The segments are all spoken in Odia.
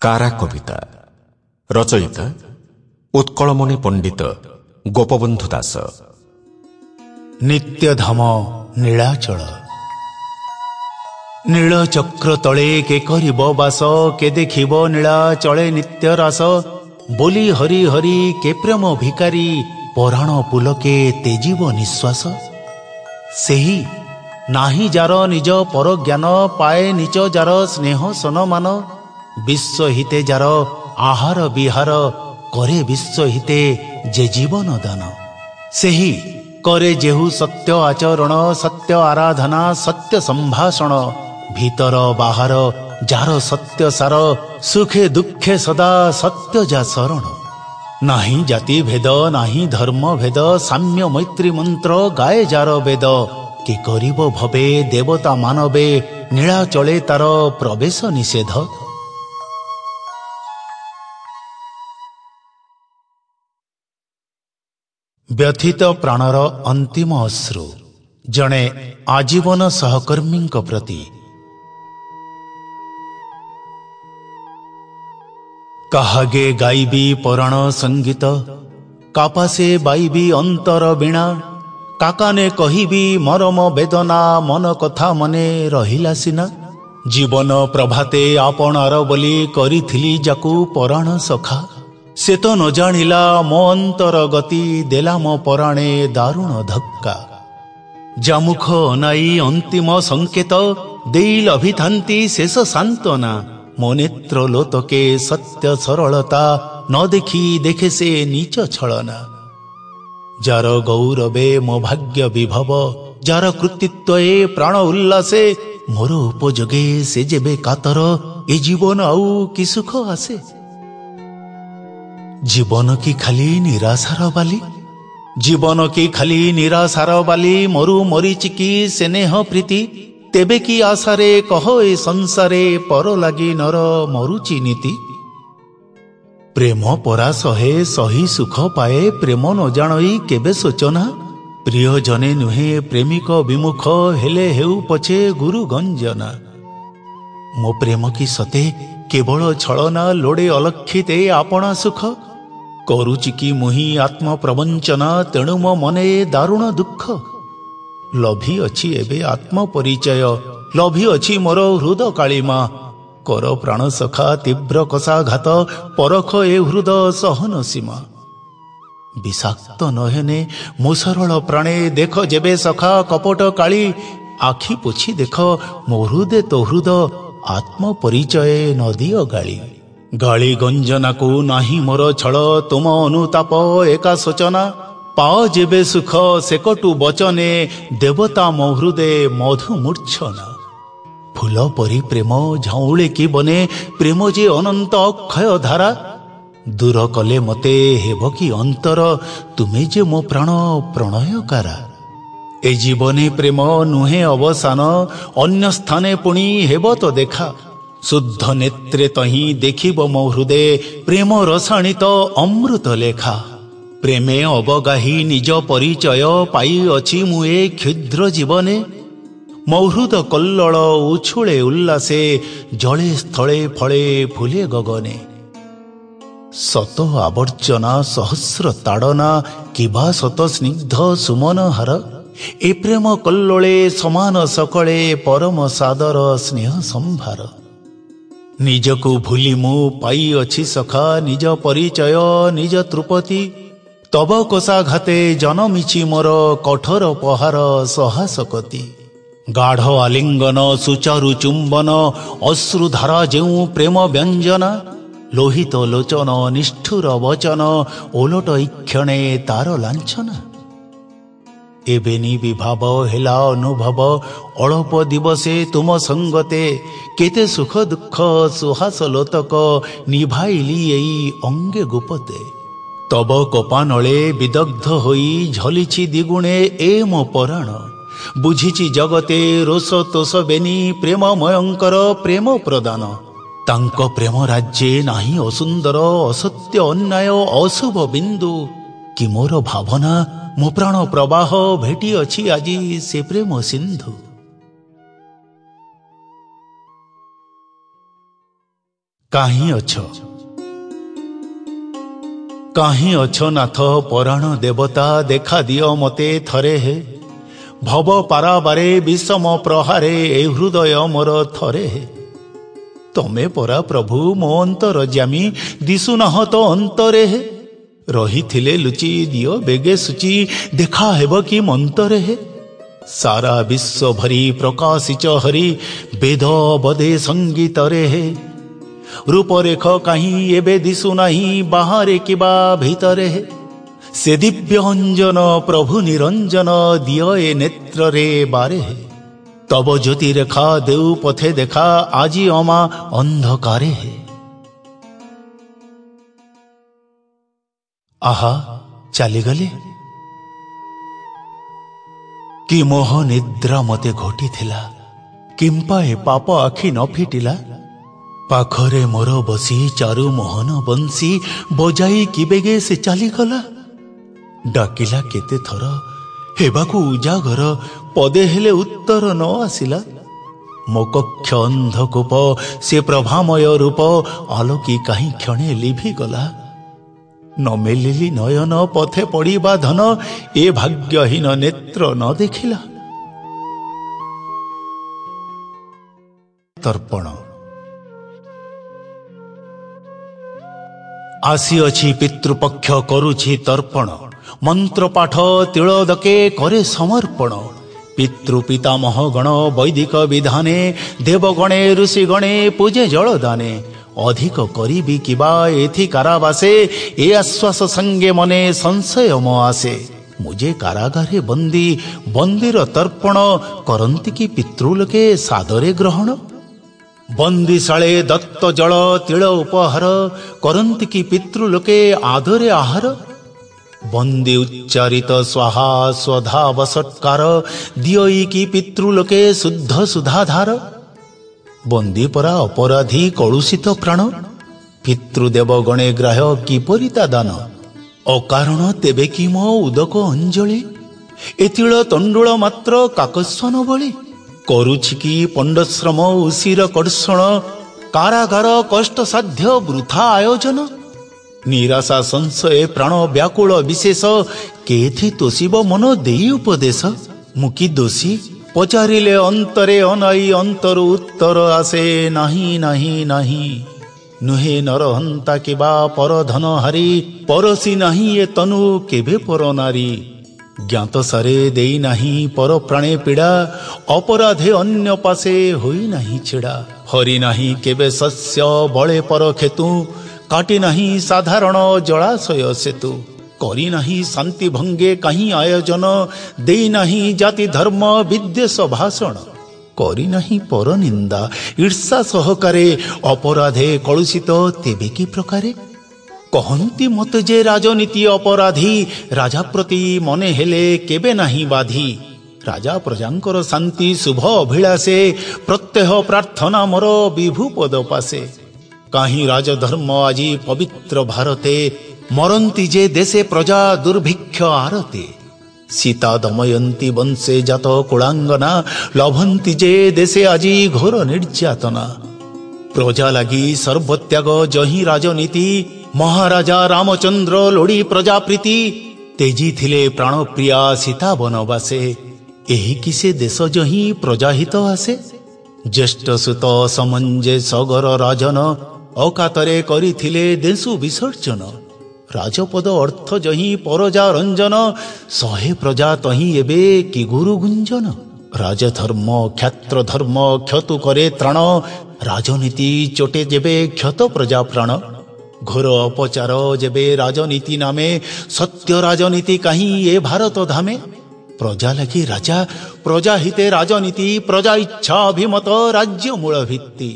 କାରା କବିତା ରଚୟିତା ଉତ୍କଳମଣି ପଣ୍ଡିତ ଗୋପବନ୍ଧୁ ଦାସ। ନିତ୍ୟଧାମ ନୀଳାଚଳ ନୀଳଚକ୍ର ତଳେ କେ କରିବ ବାସ, କେ ଦେଖିବ ନୀଳାଚଳେ ନିତ୍ୟ ରାସ। ବୋଲି ହରି ହରି କେ ପ୍ରେମ ଭିକାରୀ, ପରାଣ ପୁଲକେ ତେଜିବ ନିଶ୍ୱାସ। ସେହି ନାହିଁ ଯାର ନିଜ ପରଜ୍ଞାନ, ପାଏ ନିଜ ଯାର ସ୍ନେହ ସନମାନ। ବିଶ୍ୱହିତେ ଯାର ଆହାର ବିହାର, କରେ ବିଶ୍ୱହିତେ ଯେ ଜୀବନ ଦାନ। ସେହି କରେ ଯେହୁ ସତ୍ୟ ଆଚରଣ, ସତ୍ୟ ଆରାଧନା ସତ୍ୟ ସମ୍ଭାଷଣ। ଭିତର ବାହାର ଯାର ସତ୍ୟ ସାର, ସୁଖେ ଦୁଃଖେ ସଦା ସତ୍ୟ ଯା ଶରଣ। ନାହିଁ ଜାତି ଭେଦ ନାହିଁ ଧର୍ମ ଭେଦ, ସାମ୍ୟ ମୈତ୍ରୀ ମନ୍ତ୍ର ଗାଏ ଯାର ବେଦ। କେ କରିବ ଭବେ ଦେବତା ମାନବେ, ନୀଳାଚଳେ ତାର ପ୍ରବେଶ ନିଷେଧ। ବ୍ୟଥିତ ପ୍ରାଣର ଅନ୍ତିମ ଅଶ୍ରୁ ଜଣେ ଆଜୀବନ ସହକର୍ମୀଙ୍କ ପ୍ରତି। କାହାଗେ ଗାଇବି ପରାଣ ସଙ୍ଗୀତ, କାପାସେ ବାଇବି ଅନ୍ତର ବୀଣା। କାକାନେ କହିବି ମରମ ବେଦନା, ମନ କଥା ମନେ ରହିଲା ସିନା। ଜୀବନ ପ୍ରଭାତେ ଆପଣାର ବୋଲି, କରିଥିଲି ଯାକୁ ପରାଣ ସଖା। ସେ ତ ନ ଜାଣିଲା ମୋ ଅନ୍ତର ଗତି, ଦେଲା ମୋ ପରାଣେ ଦାରୁଣ ଧକ୍କା। ଜାମୁଖ ଅନାଇ ଅନ୍ତିମ ସଂକେତ, ଦେଇ ଲଭିଥାନ୍ତି ଶେଷ ସାନ୍ତ୍ୱନା। ମୋ ନେତ୍ର ଲୋତକେ ସତ୍ୟ ସରଳତା, ନ ଦେଖି ଦେଖେ ସେ ନିଚ ଛଳନା। ଯାର ଗୌରବେ ମୋ ଭାଗ୍ୟ ବିଭବ, ଯାର କୃତିତ୍ୱ ଏ ପ୍ରାଣ ଉଲ୍ଲାସେ। ମୋର ଉପଯୋଗେ ସେ ଯେବେ କାତର, ଏ ଜୀବନ ଆଉ କି ସୁଖ ଆସେ। ଜୀବନ କି ଖାଲି ନିରାଶାର ବାଲି, ଜୀବନ କି ଖାଲି ନିରାଶାର ବାଲି। ମରୁ ମରିଚି କି ସ୍ନେହ ପ୍ରୀତି, ତେବେ କି ଆଶାରେ କହ ଏ ସଂସାରେ। ପର ଲାଗି ନର ମରୁଚି ନୀତି। ପ୍ରେମ ପରା ସହେ ସହି ସୁଖ ପାଏ, ପ୍ରେମ ନ ଜାଣଇ କେବେ ଶୋଚନା। ପ୍ରିୟ ଜନେ ନୁହେଁ ପ୍ରେମିକ ବିମୁଖ, ହେଲେ ହେଉ ପଛେ ଗୁରୁ ଗଞ୍ଜନା। ମୋ ପ୍ରେମ କି ସତେ କେବଳ ଛଳନା, ଲୋଡ଼େ ଅଲକ୍ଷିତେ ଆପଣା ସୁଖ। କରୁଚି କି ମୁହିଁ ଆତ୍ମ ପ୍ରବଞ୍ଚନା, ତେଣୁ ମୋ ମନେ ଦାରୁଣ ଦୁଃଖ। ଲଭି ଅଛି ଏବେ ଆତ୍ମ ପରିଚୟ, ଲଭି ଅଛି ମୋର ହୃଦ କାଳିମା। କର ପ୍ରାଣ ସଖା ତୀବ୍ର କଷାଘାତ, ପରଖ ଏ ହୃଦ ସହନ ସୀମା। ବିଷାକ୍ତ ନହେନେ ମୋ ସରଳ ପ୍ରାଣେ, ଦେଖ ଯେବେ ସଖା କପଟ କାଳି। ଆଖି ପୋଛି ଦେଖ ମୋ ହୃଦେ ତ ହୃଦ, ଆତ୍ମ ପରିଚୟ ନଦିଅ ଗାଳି। ଗାଳି ଗଞ୍ଜନାକୁ ନାହିଁ ମୋର ଛଳ, ତୁମ ଅନୁତାପ ଏକା ଶୋଚନା। ପାଅ ଯେବେ ସୁଖ ସେକଟୁ ବଚନେ, ଦେବତା ମୋ ହୃଦେ ମଧୁ ମୂର୍ଚ୍ଛନା। ଫୁଲ ପରି ପ୍ରେମ ଝାଉଁଳେ କି ବନେ, ପ୍ରେମ ଯେ ଅନନ୍ତ ଅକ୍ଷୟ ଧାରା। ଦୂର କଲେ ମତେ ହେବ କି ଅନ୍ତର, ତୁମେ ଯେ ମୋ ପ୍ରାଣ ପ୍ରଣୟକାରା। ଏ ଜୀବନେ ପ୍ରେମ ନୁହେଁ ଅବସାନ, ଅନ୍ୟ ସ୍ଥାନେ ପୁଣି ହେବ ତ ଦେଖା। ଶୁଦ୍ଧ ନେତ୍ରେ ତହିଁ ଦେଖିବ ମୋ ହୃଦେ, ପ୍ରେମ ରସାଣିତ ଅମୃତ ଲେଖା। ପ୍ରେମେ ଅବଗାହି ନିଜ ପରିଚୟ, ପାଇଅଛି ମୁଁ ଏ କ୍ଷୁଦ୍ର ଜୀବନେ। ମୋ ହୃଦ କଲ୍ଲୋଳ ଉଛୁଳେ ଉଲ୍ଲାସେ, ଜଳେ ସ୍ଥଳେ ଫଳେ ଫୁଲେ ଗଗନେ। ଶତ ଆବର୍ଜନା ସହସ୍ର ତାଡ଼ନା, କିବା ଶତ ସ୍ନିଗ୍ଧ ସୁମନ ହାର। ଏ ପ୍ରେମ କଲ୍ଲୋଳେ ସମାନ ସକଳେ, ପରମ ସାଦର ସ୍ନେହ ସମ୍ଭାର। ନିଜକୁ ଭୁଲି ମୁଁ ପାଇଅଛି ସଖା, ନିଜ ପରିଚୟ ନିଜ ତୃପତି। ତବ କୋଷାଘାତେ ଜନମିଛି ମୋର, କଠୋର ପହାର ସହାସକତି। ଗାଢ଼ ଆଲିଙ୍ଗନ ସୁଚାରୁ ଚୁମ୍ବନ, ଅଶ୍ରୁଧାରା ଯେଉଁ ପ୍ରେମ ବ୍ୟଞ୍ଜନା। ଲୋହିତ ଲୋଚନ ନିଷ୍ଠୁର ବଚନ, ଓଲଟ ଇକ୍ଷଣେ ତାର ଲାଞ୍ଛନା। ଏବେନି ବିଭାବ ହେଲା ଅନୁଭବ, ଅଳପ ଦିବସେ ତୁମ ସଙ୍ଗତେ। କେତେ ସୁଖ ଦୁଃଖ ସୁହାସ ଲୋତକ, ନିଭାଇଲି ଏଇ ଅଙ୍ଗେ ଗୁପତେ। ତବ କୋପାନଳେ ବିଦଗ୍ଧ ହୋଇ, ଝଲିଛି ଦ୍ୱିଗୁଣେ ଏ ମୋ ପରାଣ। ବୁଝିଛି ଜଗତେ ରୋଷ ତୋଷ ବେନି, ପ୍ରେମମୟଙ୍କର ପ୍ରେମ ପ୍ରଦାନ। ତାଙ୍କ ପ୍ରେମ ରାଜ୍ୟେ ନାହିଁ ଅସୁନ୍ଦର, ଅସତ୍ୟ ଅନ୍ୟାୟ ଅଶୁଭ ବିନ୍ଦୁ। କି ମୋର ଭାବନା ମୋ ପ୍ରାଣ ପ୍ରବାହ, ଭେଟି ଅଛି ଆଜି ସେ ପ୍ରେମ ସିନ୍ଧୁ। କାହିଁ ଅଛ ନାଥ ପରାଣ ଦେବତା, ଦେଖା ଦିଅ ମତେ ଥରେ ହେ। ଭବ ପାରାବାରେ ବିଷମ ପ୍ରହାରେ, ଏ ହୃଦୟ ମୋର ଥରେ ହେ। ତମେ ପରା ପ୍ରଭୁ ମୋ ଅନ୍ତର ଜ୍ୟାମୀ, ଦିଶୁନାହ ତ ଅନ୍ତରେ ହେ। ରହିଥିଲେ ଲୁଚି ଦିଅ ବେଗେ ସୂଚି, ଦେଖା ହେବ କି ମନ୍ତରେ ହେ। ସାରା ବିଶ୍ୱ ଭରି ପ୍ରକାଶିଛ ହରି, ବେଦ ବଦେ ସଙ୍ଗୀତରେ ହେ। ରୂପରେଖ କାହିଁ ଏବେ ଦିଶୁନାହିଁ, ବାହାରେ କିବା ଭିତରେ ହେ। ସେ ଦିବ୍ୟ ଅଞ୍ଜନ ପ୍ରଭୁ ନିରଞ୍ଜନ, ଦିଅ ଏ ନେତ୍ରରେ ବାରେ ହେ। ତବ ଜ୍ୟୋତି ରେଖା ଦେଉ ପଥେ ଦେଖା, ଆଜି ଅମା ଅନ୍ଧକାରେ ହେ। ଆହା ଚାଲିଗଲେ, କି ମୋହ ନିଦ୍ରା ମତେ ଘୋଟିଥିଲା, କିମ୍ପା ଏ ପାପ ଆଖି ନ ଫିଟିଲା। ପାଖରେ ମୋର ବସି ଚାରୁ ମୋହନ ବଂଶୀ, ବଜାଇ କି ବେଗେ ସେ ଚାଲିଗଲା। ଡାକିଲା କେତେ ଥର ହେବାକୁ ଉଜାଗର, ପଦେ ହେଲେ ଉତ୍ତର ନ ଆସିଲା। ମୋ କକ୍ଷ ଅନ୍ଧକୂପ ସେ ପ୍ରଭାମୟ ରୂପ, ଆଲୋକି କାହିଁ କ୍ଷଣେ ଲିଭିଗଲା। ନ ମେଲିଲି ନୟନ ପଥେ ପଡ଼ିବା ଧନ, ଏ ଭାଗ୍ୟହୀନ ନେତ୍ର ନ ଦେଖିଲା। ତର୍ପଣ। ଆସିଅଛି ପିତୃପକ୍ଷ କରୁଛି ତର୍ପଣ, ମନ୍ତ୍ରପାଠ ତିଳୋଦକେ କରେ ସମର୍ପଣ। ପିତୃ ପିତାମହ ଗଣ ବୈଦିକ ବିଧାନେ, ଦେବଗଣେ ଋଷିଗଣେ ପୂଜେ ଜଳଦାନେ। ଅଧିକ କରିବି କିବା ଏଥି କାରାବାସେ, ଏ ଆଶ୍ୱାସ ସଙ୍ଗେ ମନେ ସଂଶୟ ମୋ ଆସେ। ମୁଁ ଯେ କାରାଗାରେ ବନ୍ଦୀ, ବନ୍ଦୀର ତର୍ପଣ କରନ୍ତି କି ପିତୃଲୋକେ ସାଦରେ ଗ୍ରହଣ। ବନ୍ଦୀଶାଳେ ଦତ୍ତ ଜଳ ତିଳ ଉପହାର, କରନ୍ତି କି ପିତୃଲୋକେ ଆଦରେ ଆହାର। ବନ୍ଦୀ ଉଚ୍ଚାରିତ ସ୍ୱାହା ସ୍ୱଧା ବସତ୍କାର, ଦିଅଇ କି ପିତୃଲୋକେ ଶୁଦ୍ଧ ସୁଧାଧାର। ବନ୍ଦୀ ପରା ଅପରାଧୀ କଳୁଷିତ ପ୍ରାଣ, ପିତୃଦେବ ଗଣେ ଗ୍ରାହ୍ୟ କିପରି ତା ଦାନ। ଅକାରଣ ତେବେ କି ମୋ ଉଦକ ଅଞ୍ଜଳି, ଏତିଳ ତଣ୍ଡୁଳ ମାତ୍ର କାକସ୍ୱନ ବଳି। କରୁଛି କି ପଣ୍ଡଶ୍ରମ ଉସିର କର୍ଷଣ, କାରାଗାର କଷ୍ଟସାଧ୍ୟ ବୃଥା ଆୟୋଜନ। ନିରାଶା ସଂଶୟ ପ୍ରାଣ ବ୍ୟାକୁଳ ବିଶେଷ, କେଥି ତୋଷିବ ମନ ଦେଇ ଉପଦେଶ। ମୁଁ କି ଦୋଷୀ ପଚାରିଲେ ଅନ୍ତରେ ଅନାଇ, ଅନ୍ତରୁ ଉତ୍ତର ଆସେ ନାହିଁ ନାହିଁ ନାହିଁ। ନୁହେଁ ନରହନ୍ତା କିବା ପରଧନ ହାରି, ପରସି ନାହିଁ ଏ ତନୁ କେବେ ପର ନାରୀ। ଜ୍ଞାତ ସାରେ ଦେଇ ନାହିଁ ପର ପ୍ରାଣେ ପୀଡ଼ା, ଅପରାଧେ ଅନ୍ୟ ପାଶେ ହୋଇ ନାହିଁ ଛିଡ଼ା। ହରି ନାହିଁ କେବେ ଶସ୍ୟ ବଳେ ପର ଖେତୁ, କାଟି ନାହିଁ ସାଧାରଣ ଜଳାଶୟ ସେତୁ। କରି ନାହିଁ ଶାନ୍ତି ଭଙ୍ଗେ କାହିଁ ଆୟୋଜନ, ଦେଇ ନାହିଁ ଜାତି ଧର୍ମ ବିଦ୍ୱେଷ ଭାଷଣ। କରି ନାହିଁ ପର ନିନ୍ଦା ଈର୍ଷା ସହକାରେ, ଅପରାଧେ କଳୁଷିତ ତେବେ କି ପ୍ରକାରେ। କହନ୍ତି ମତେ ଯେ ରାଜନୀତି ଅପରାଧୀ, ରାଜା ପ୍ରତି ମନେ ହେଲେ କେବେ ନାହିଁ ବାଧି। ରାଜା ପ୍ରଜାଙ୍କର ଶାନ୍ତି ଶୁଭ ଅଭିଳାଷେ, ପ୍ରତ୍ୟହ ପ୍ରାର୍ଥନା ମୋର ବିଭୁ ପଦ ପାଶେ। କାହିଁ ରାଜଧର୍ମ ଆଜି ପବିତ୍ର ଭାରତେ, ମରନ୍ତି ଯେ ଦେଶେ ପ୍ରଜା ଦୁର୍ଭିକ୍ଷ ଆରତେ। ସୀତା ଦମୟନ୍ତୀ ବଂଶେ ଜାତ କୁଳାଙ୍ଗନା, ଲଭନ୍ତି ଯେ ଦେଶେ ଆଜି ଘୋର ନିର୍ଯାତନା। ପ୍ରଜା ଲାଗି ସର୍ବତ୍ୟାଗ ଜହିଁ ରାଜନୀତି, ମହାରାଜା ରାମଚନ୍ଦ୍ର ଲୋଡ଼ି ପ୍ରଜାପ୍ରୀତି। ତେଜି ଥିଲେ ପ୍ରାଣପ୍ରିୟା ସୀତା ବନବାସେ, ଏହି କି ସେ ଦେଶ ଜହିଁ ପ୍ରଜାହିତ ଆସେ। ଜ୍ୟେଷ୍ଠ ସୁତ ସମଞ୍ଜେ ସଗର ରାଜନ, ଅକାତରେ କରିଥିଲେ ଦେଶୁ ବିସର୍ଜନ। ରାଜପଦ ଅର୍ଥ ଜହିଁ ପରଜା ରଞ୍ଜନ, ଶହେ ପ୍ରଜା ତହିଁ ଏବେ କି ଗୁରୁ ଗୁଞ୍ଜନ। ରାଜଧର୍ମ କ୍ଷାତ୍ର ଧର୍ମ କ୍ଷତୁ କରେ ତ୍ରାଣ, ରାଜନୀତି ଚୋଟେ ଯେବେ କ୍ଷତ ପ୍ରଜା ପ୍ରାଣ। ଘୋର ଅପଚାର ଯେବେ ରାଜନୀତି ନାମେ, ସତ୍ୟ ରାଜନୀତି କାହିଁ ଏ ଭାରତ ଧାମେ। ପ୍ରଜା ଲାଗି ରାଜା ପ୍ରଜା ହିତେ ରାଜନୀତି, ପ୍ରଜା ଇଚ୍ଛା ଅଭିମତ ରାଜ୍ୟ ମୂଳ ଭିତ୍ତି।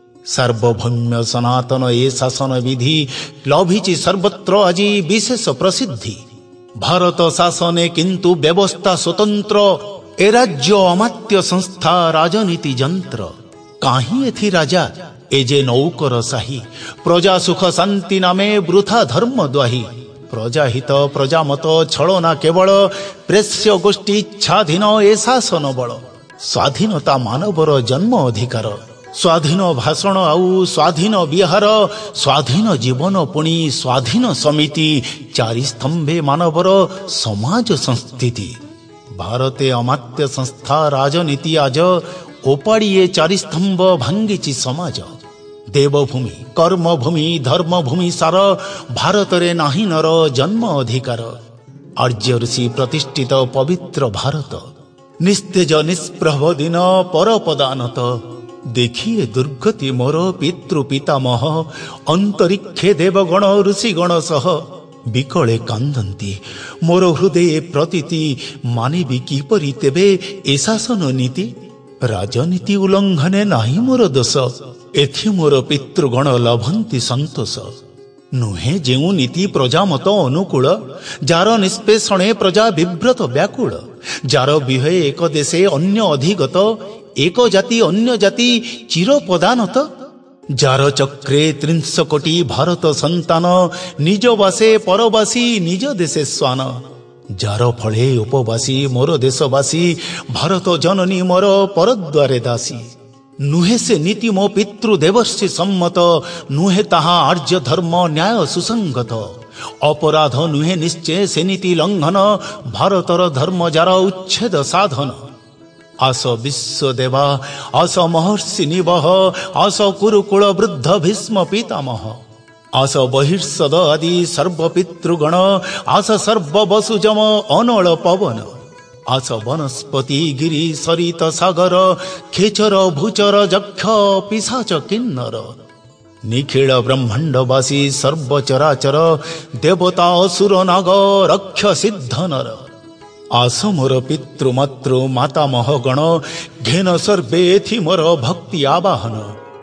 ସାର୍ବଭୌମ୍ୟ ସନାତନ ଏ ଶାସନ ବିଧି, ଲଭିଛି ସର୍ବତ୍ର ଆଜି ବିଶେଷ ପ୍ରସିଦ୍ଧି। ଭାରତ ଶାସନେ କିନ୍ତୁ ବ୍ୟବସ୍ଥା ସ୍ୱତନ୍ତ୍ର, ଏ ରାଜ୍ୟ ଅମାତ୍ୟ ସଂସ୍ଥା ରାଜନୀତି ଯନ୍ତ୍ର। କାହିଁ ଏଥି ରାଜା ଏ ଯେ ନୌକର ସାହି, ପ୍ରଜା ସୁଖ ଶାନ୍ତି ନାମେ ବୃଥା ଧର୍ମ ଦ୍ୱାହି। ପ୍ରଜାହିତ ପ୍ରଜାମତ ଛଳନା କେବଳ, ପ୍ରେସ୍ୟ ଗୋଷ୍ଠୀ ଇଚ୍ଛାଧୀନ ଏ ଶାସନ ବଳ। ସ୍ୱାଧୀନତା ମାନବର ଜନ୍ମ ଅଧିକାର, ସ୍ୱାଧୀନ ଭାଷଣ ଆଉ ସ୍ୱାଧୀନ ବିହାର, ସ୍ୱାଧୀନ ଜୀବନ ପୁଣି ସ୍ୱାଧୀନ ସମିତି, ଚାରି ସ୍ତମ୍ଭେ ମାନବର ସମାଜ ସଂସ୍ଥିତି। ଭାରତେ ଅମାତ୍ୟ ସଂସ୍ଥା ରାଜନୀତି ଆଜ, ଓପାଡ଼ି ଏ ଚାରି ସ୍ତମ୍ଭ ଭାଙ୍ଗିଛି ସମାଜ। ଦେବଭୂମି କର୍ମଭୂମି ଧର୍ମଭୂମି ସାର, ଭାରତରେ ନାହିଁ ନର ଜନ୍ମ ଅଧିକାର। ଆର୍ଯ୍ୟ ଋଷି ପ୍ରତିଷ୍ଠିତ ପବିତ୍ର ଭାରତ, ନିସ୍ତେଜ ନିଷ୍ପ୍ରଭ ଦିନ ପରପଦାନତ। ଦେଖିଏ ଦୁର୍ଗତି ମୋର ପିତୃ ପିତାମହ, ଅନ୍ତରିକ୍ଷେ ଦେବଗଣ ଋଷିଗଣ ସହ। ବିକଳେ କାନ୍ଦନ୍ତି ମୋର ହୃଦୟ ପ୍ରତୀତି, ମାନିବି କିପରି ତେବେ ଏ ଶାସନ ନୀତି। ରାଜନୀତି ଉଲ୍ଲଙ୍ଘନେ ନାହିଁ ମୋର ଦୋଷ, ଏଥି ମୋର ପିତୃଗଣ ଲଭନ୍ତି ସନ୍ତୋଷ। ନୁହେଁ ଯେଉଁ ନୀତି ପ୍ରଜାମତ ଅନୁକୂଳ, ଯାର ନିଷ୍ପେଷଣେ ପ୍ରଜା ବିବ୍ରତ ବ୍ୟାକୁଳ। ଯାର ବିହେ ଏକ ଦେଶେ ଅନ୍ୟ ଅଧିଗତ, ଏକ ଜାତି ଅନ୍ୟ ଜାତି ଚିରପଦାନତ। ଯାର ଚକ୍ରେ 30 କୋଟି ଭାରତ ସନ୍ତାନ, ନିଜ ବାସେ ପରବାସୀ ନିଜ ଦେଶେ ଶ୍ୱାନ। ଯାର ଫଳେ ଉପବାସୀ ମୋର ଦେଶବାସୀ, ଭାରତ ଜନନୀ ମୋର ପରଦ୍ୱାରେ ଦାସୀ। ନୁହେଁ ସେ ନୀତି ମୋ ପିତୃ ଦେବର୍ଷି ସମ୍ମତ, ନୁହେଁ ତାହା ଆର୍ଯ୍ୟ ଧର୍ମ ନ୍ୟାୟ ସୁସଙ୍ଗତ। ଅପରାଧ ନୁହେଁ ନିଶ୍ଚୟ ସେ ନୀତି ଲଙ୍ଘନ, ଭାରତର ଧର୍ମ ଯାର ଉଚ୍ଛେଦ ସାଧନ। ଆସ ବିଶ୍ୱଦେବା ଆସ ମହର୍ଷି ନିବହ, ଆସ କୁରୁକୁଳ ବୃଦ୍ଧ ଭୀଷ୍ମ ପିତାମହ। ଆସ ବହିର୍ଷଦ ଆଦି ସର୍ବ ପିତୃଗଣ, ଆସ ସର୍ବ ବସୁଜମ ଅନଳ ପବନ। ଆସ ବନସ୍ପତି ଗିରି ସରିତ ସାଗର, ଖେଚର ଭୂଚର ଯକ୍ଷ ପିଶାଚ କିନ୍ନର। ନିଖିଳ ବ୍ରହ୍ମାଣ୍ଡବାସୀ ସର୍ବଚରାଚର, ଦେବତା ଅସୁର ନାଗ ରକ୍ଷ ସିଦ୍ଧ ନର। ଆସ ମୋର ପିତୃମାତୃ ମାତାମହ ଗଣ, ଘେନ ସର୍ବେ ଏଥି ମୋର ଭକ୍ତି ଆବାହନ।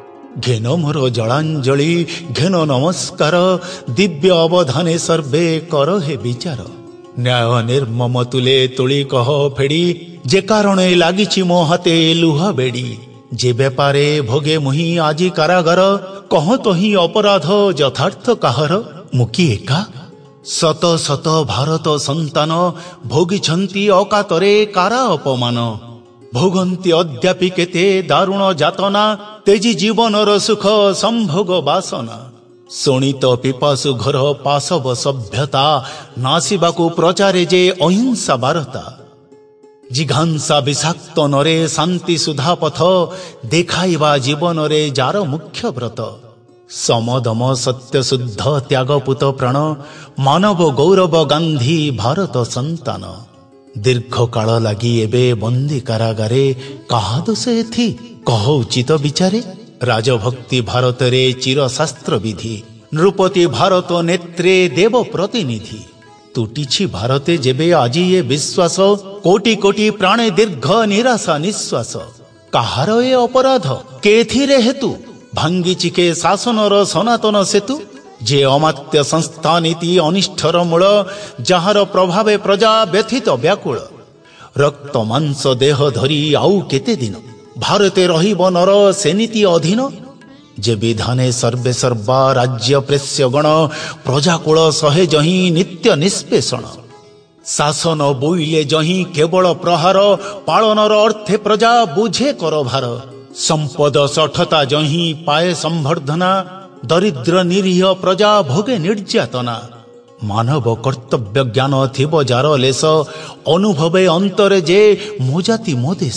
ଘେନ ମୋର ଜଳାଞ୍ଜଳି ଘେନ ନମସ୍କାର, ଦିବ୍ୟ ଅବଧାନେ ସର୍ବେ କର ହେ ବିଚାର। ନ୍ୟାୟ ନିର୍ମମ ତୁଲେ ତୁଳି କହ ଫେଡ଼ି, ଯେ କାରଣେ ଲାଗିଛି ମୋ ହାତେ ଲୁହ ବେଡ଼ି। ଯେ ବେପାରେ ଭୋଗେ ମୁହିଁ ଆଜି କାରାଗାର, କହ ତହିଁ ଅପରାଧ ଯଥାର୍ଥ କାହାର। ମୁଁ କି ଏକା ଶତ ଶତ ଭାରତ ସନ୍ତାନ, ଭୋଗିଛନ୍ତି ଅକାତରେ କାରା ଅପମାନ। ଭୋଗନ୍ତି ଅଦ୍ୟାପି କେତେ ଦାରୁଣ ଯାତନା, ତେଜି ଜୀବନର ସୁଖ ସମ୍ଭୋଗ ବାସନା। ଶୋଣିତ ପିପାସୁ ଘର ପାଶବ ସଭ୍ୟତା, ନାସିବାକୁ ପ୍ରଚାରେ ଯେ ଅହିଂସା ବାରତା। ଜିଘାଂସା ବିଷାକ୍ତ ନରେ ଶାନ୍ତି ସୁଧା ପଥ, ଦେଖାଇବା ଜୀବନରେ ଯାର ମୁଖ୍ୟ ବ୍ରତ। ସମଦମ ସତ୍ୟ ଶୁଦ୍ଧ ତ୍ୟାଗପୁତ ପ୍ରାଣ, ମାନବ ଗୌରବ ଗାନ୍ଧୀ ଭାରତ ସନ୍ତାନ। ଦୀର୍ଘ କାଳ ଲାଗି ଏବେ ବନ୍ଦୀ କାରାଗାରେ, କାହା ଦୋଷ ଏଥି କହ ଉଚିତ ବିଚାରେ। ରାଜଭକ୍ତି ଭାରତରେ ଚିରଶାସ୍ତ୍ର ବିଧି, ନୃପତି ଭାରତ ନେତ୍ରେ ଦେବ ପ୍ରତିନିଧି। ତୁଟିଛି ଭାରତେ ଯେବେ ଆଜି ଏ ବିଶ୍ୱାସ, କୋଟି କୋଟି ପ୍ରାଣେ ଦୀର୍ଘ ନିରାଶା ନିଶ୍ୱାସ। କାହାର ଏ ଅପରାଧ କେଥିରେ ହେତୁ, ଭାଙ୍ଗିଛି କେ ଶାସନର ସନାତନ ସେତୁ। ଯେ ଅମାତ୍ୟ ସଂସ୍ଥା ନୀତି ଅନିଷ୍ଠର ମୂଳ, ଯାହାର ପ୍ରଭାବେ ପ୍ରଜା ବ୍ୟଥିତ ବ୍ୟାକୁଳ। ରକ୍ତ ମାଂସ ଦେହ ଧରି ଆଉ କେତେ ଦିନ, ଭାରତେ ରହିବ ନର ସେ ନୀତି ଅଧୀନ। ଯେ ବିଧାନେ ସର୍ବେ ସର୍ବା ରାଜ୍ୟ ପ୍ରେସ୍ୟଗଣ, ପ୍ରଜାକୁଳ ସହେ ଯହିଁ ନିତ୍ୟ ନିଷ୍ପେଷଣ। ଶାସନ ବୋଇଲେ ଯହିଁ କେବଳ ପ୍ରହାର, ପାଳନର ଅର୍ଥେ ପ୍ରଜା ବୁଝେ କର ଭାର। ସମ୍ପଦ ସଠତା ଯହିଁ ପାଏ ସମ୍ବର୍ଦ୍ଧନା, ଦରିଦ୍ର ନିରୀହ ପ୍ରଜା ଭୋଗେ ନିର୍ଯାତନା। ମାନବ କର୍ତ୍ତବ୍ୟ ଜ୍ଞାନ ଥିବ ଯାର ଲେଶ, ଅନୁଭବେ ଅନ୍ତରେ ଯେ ମୋ ଜାତି ମୋ ଦେଶ।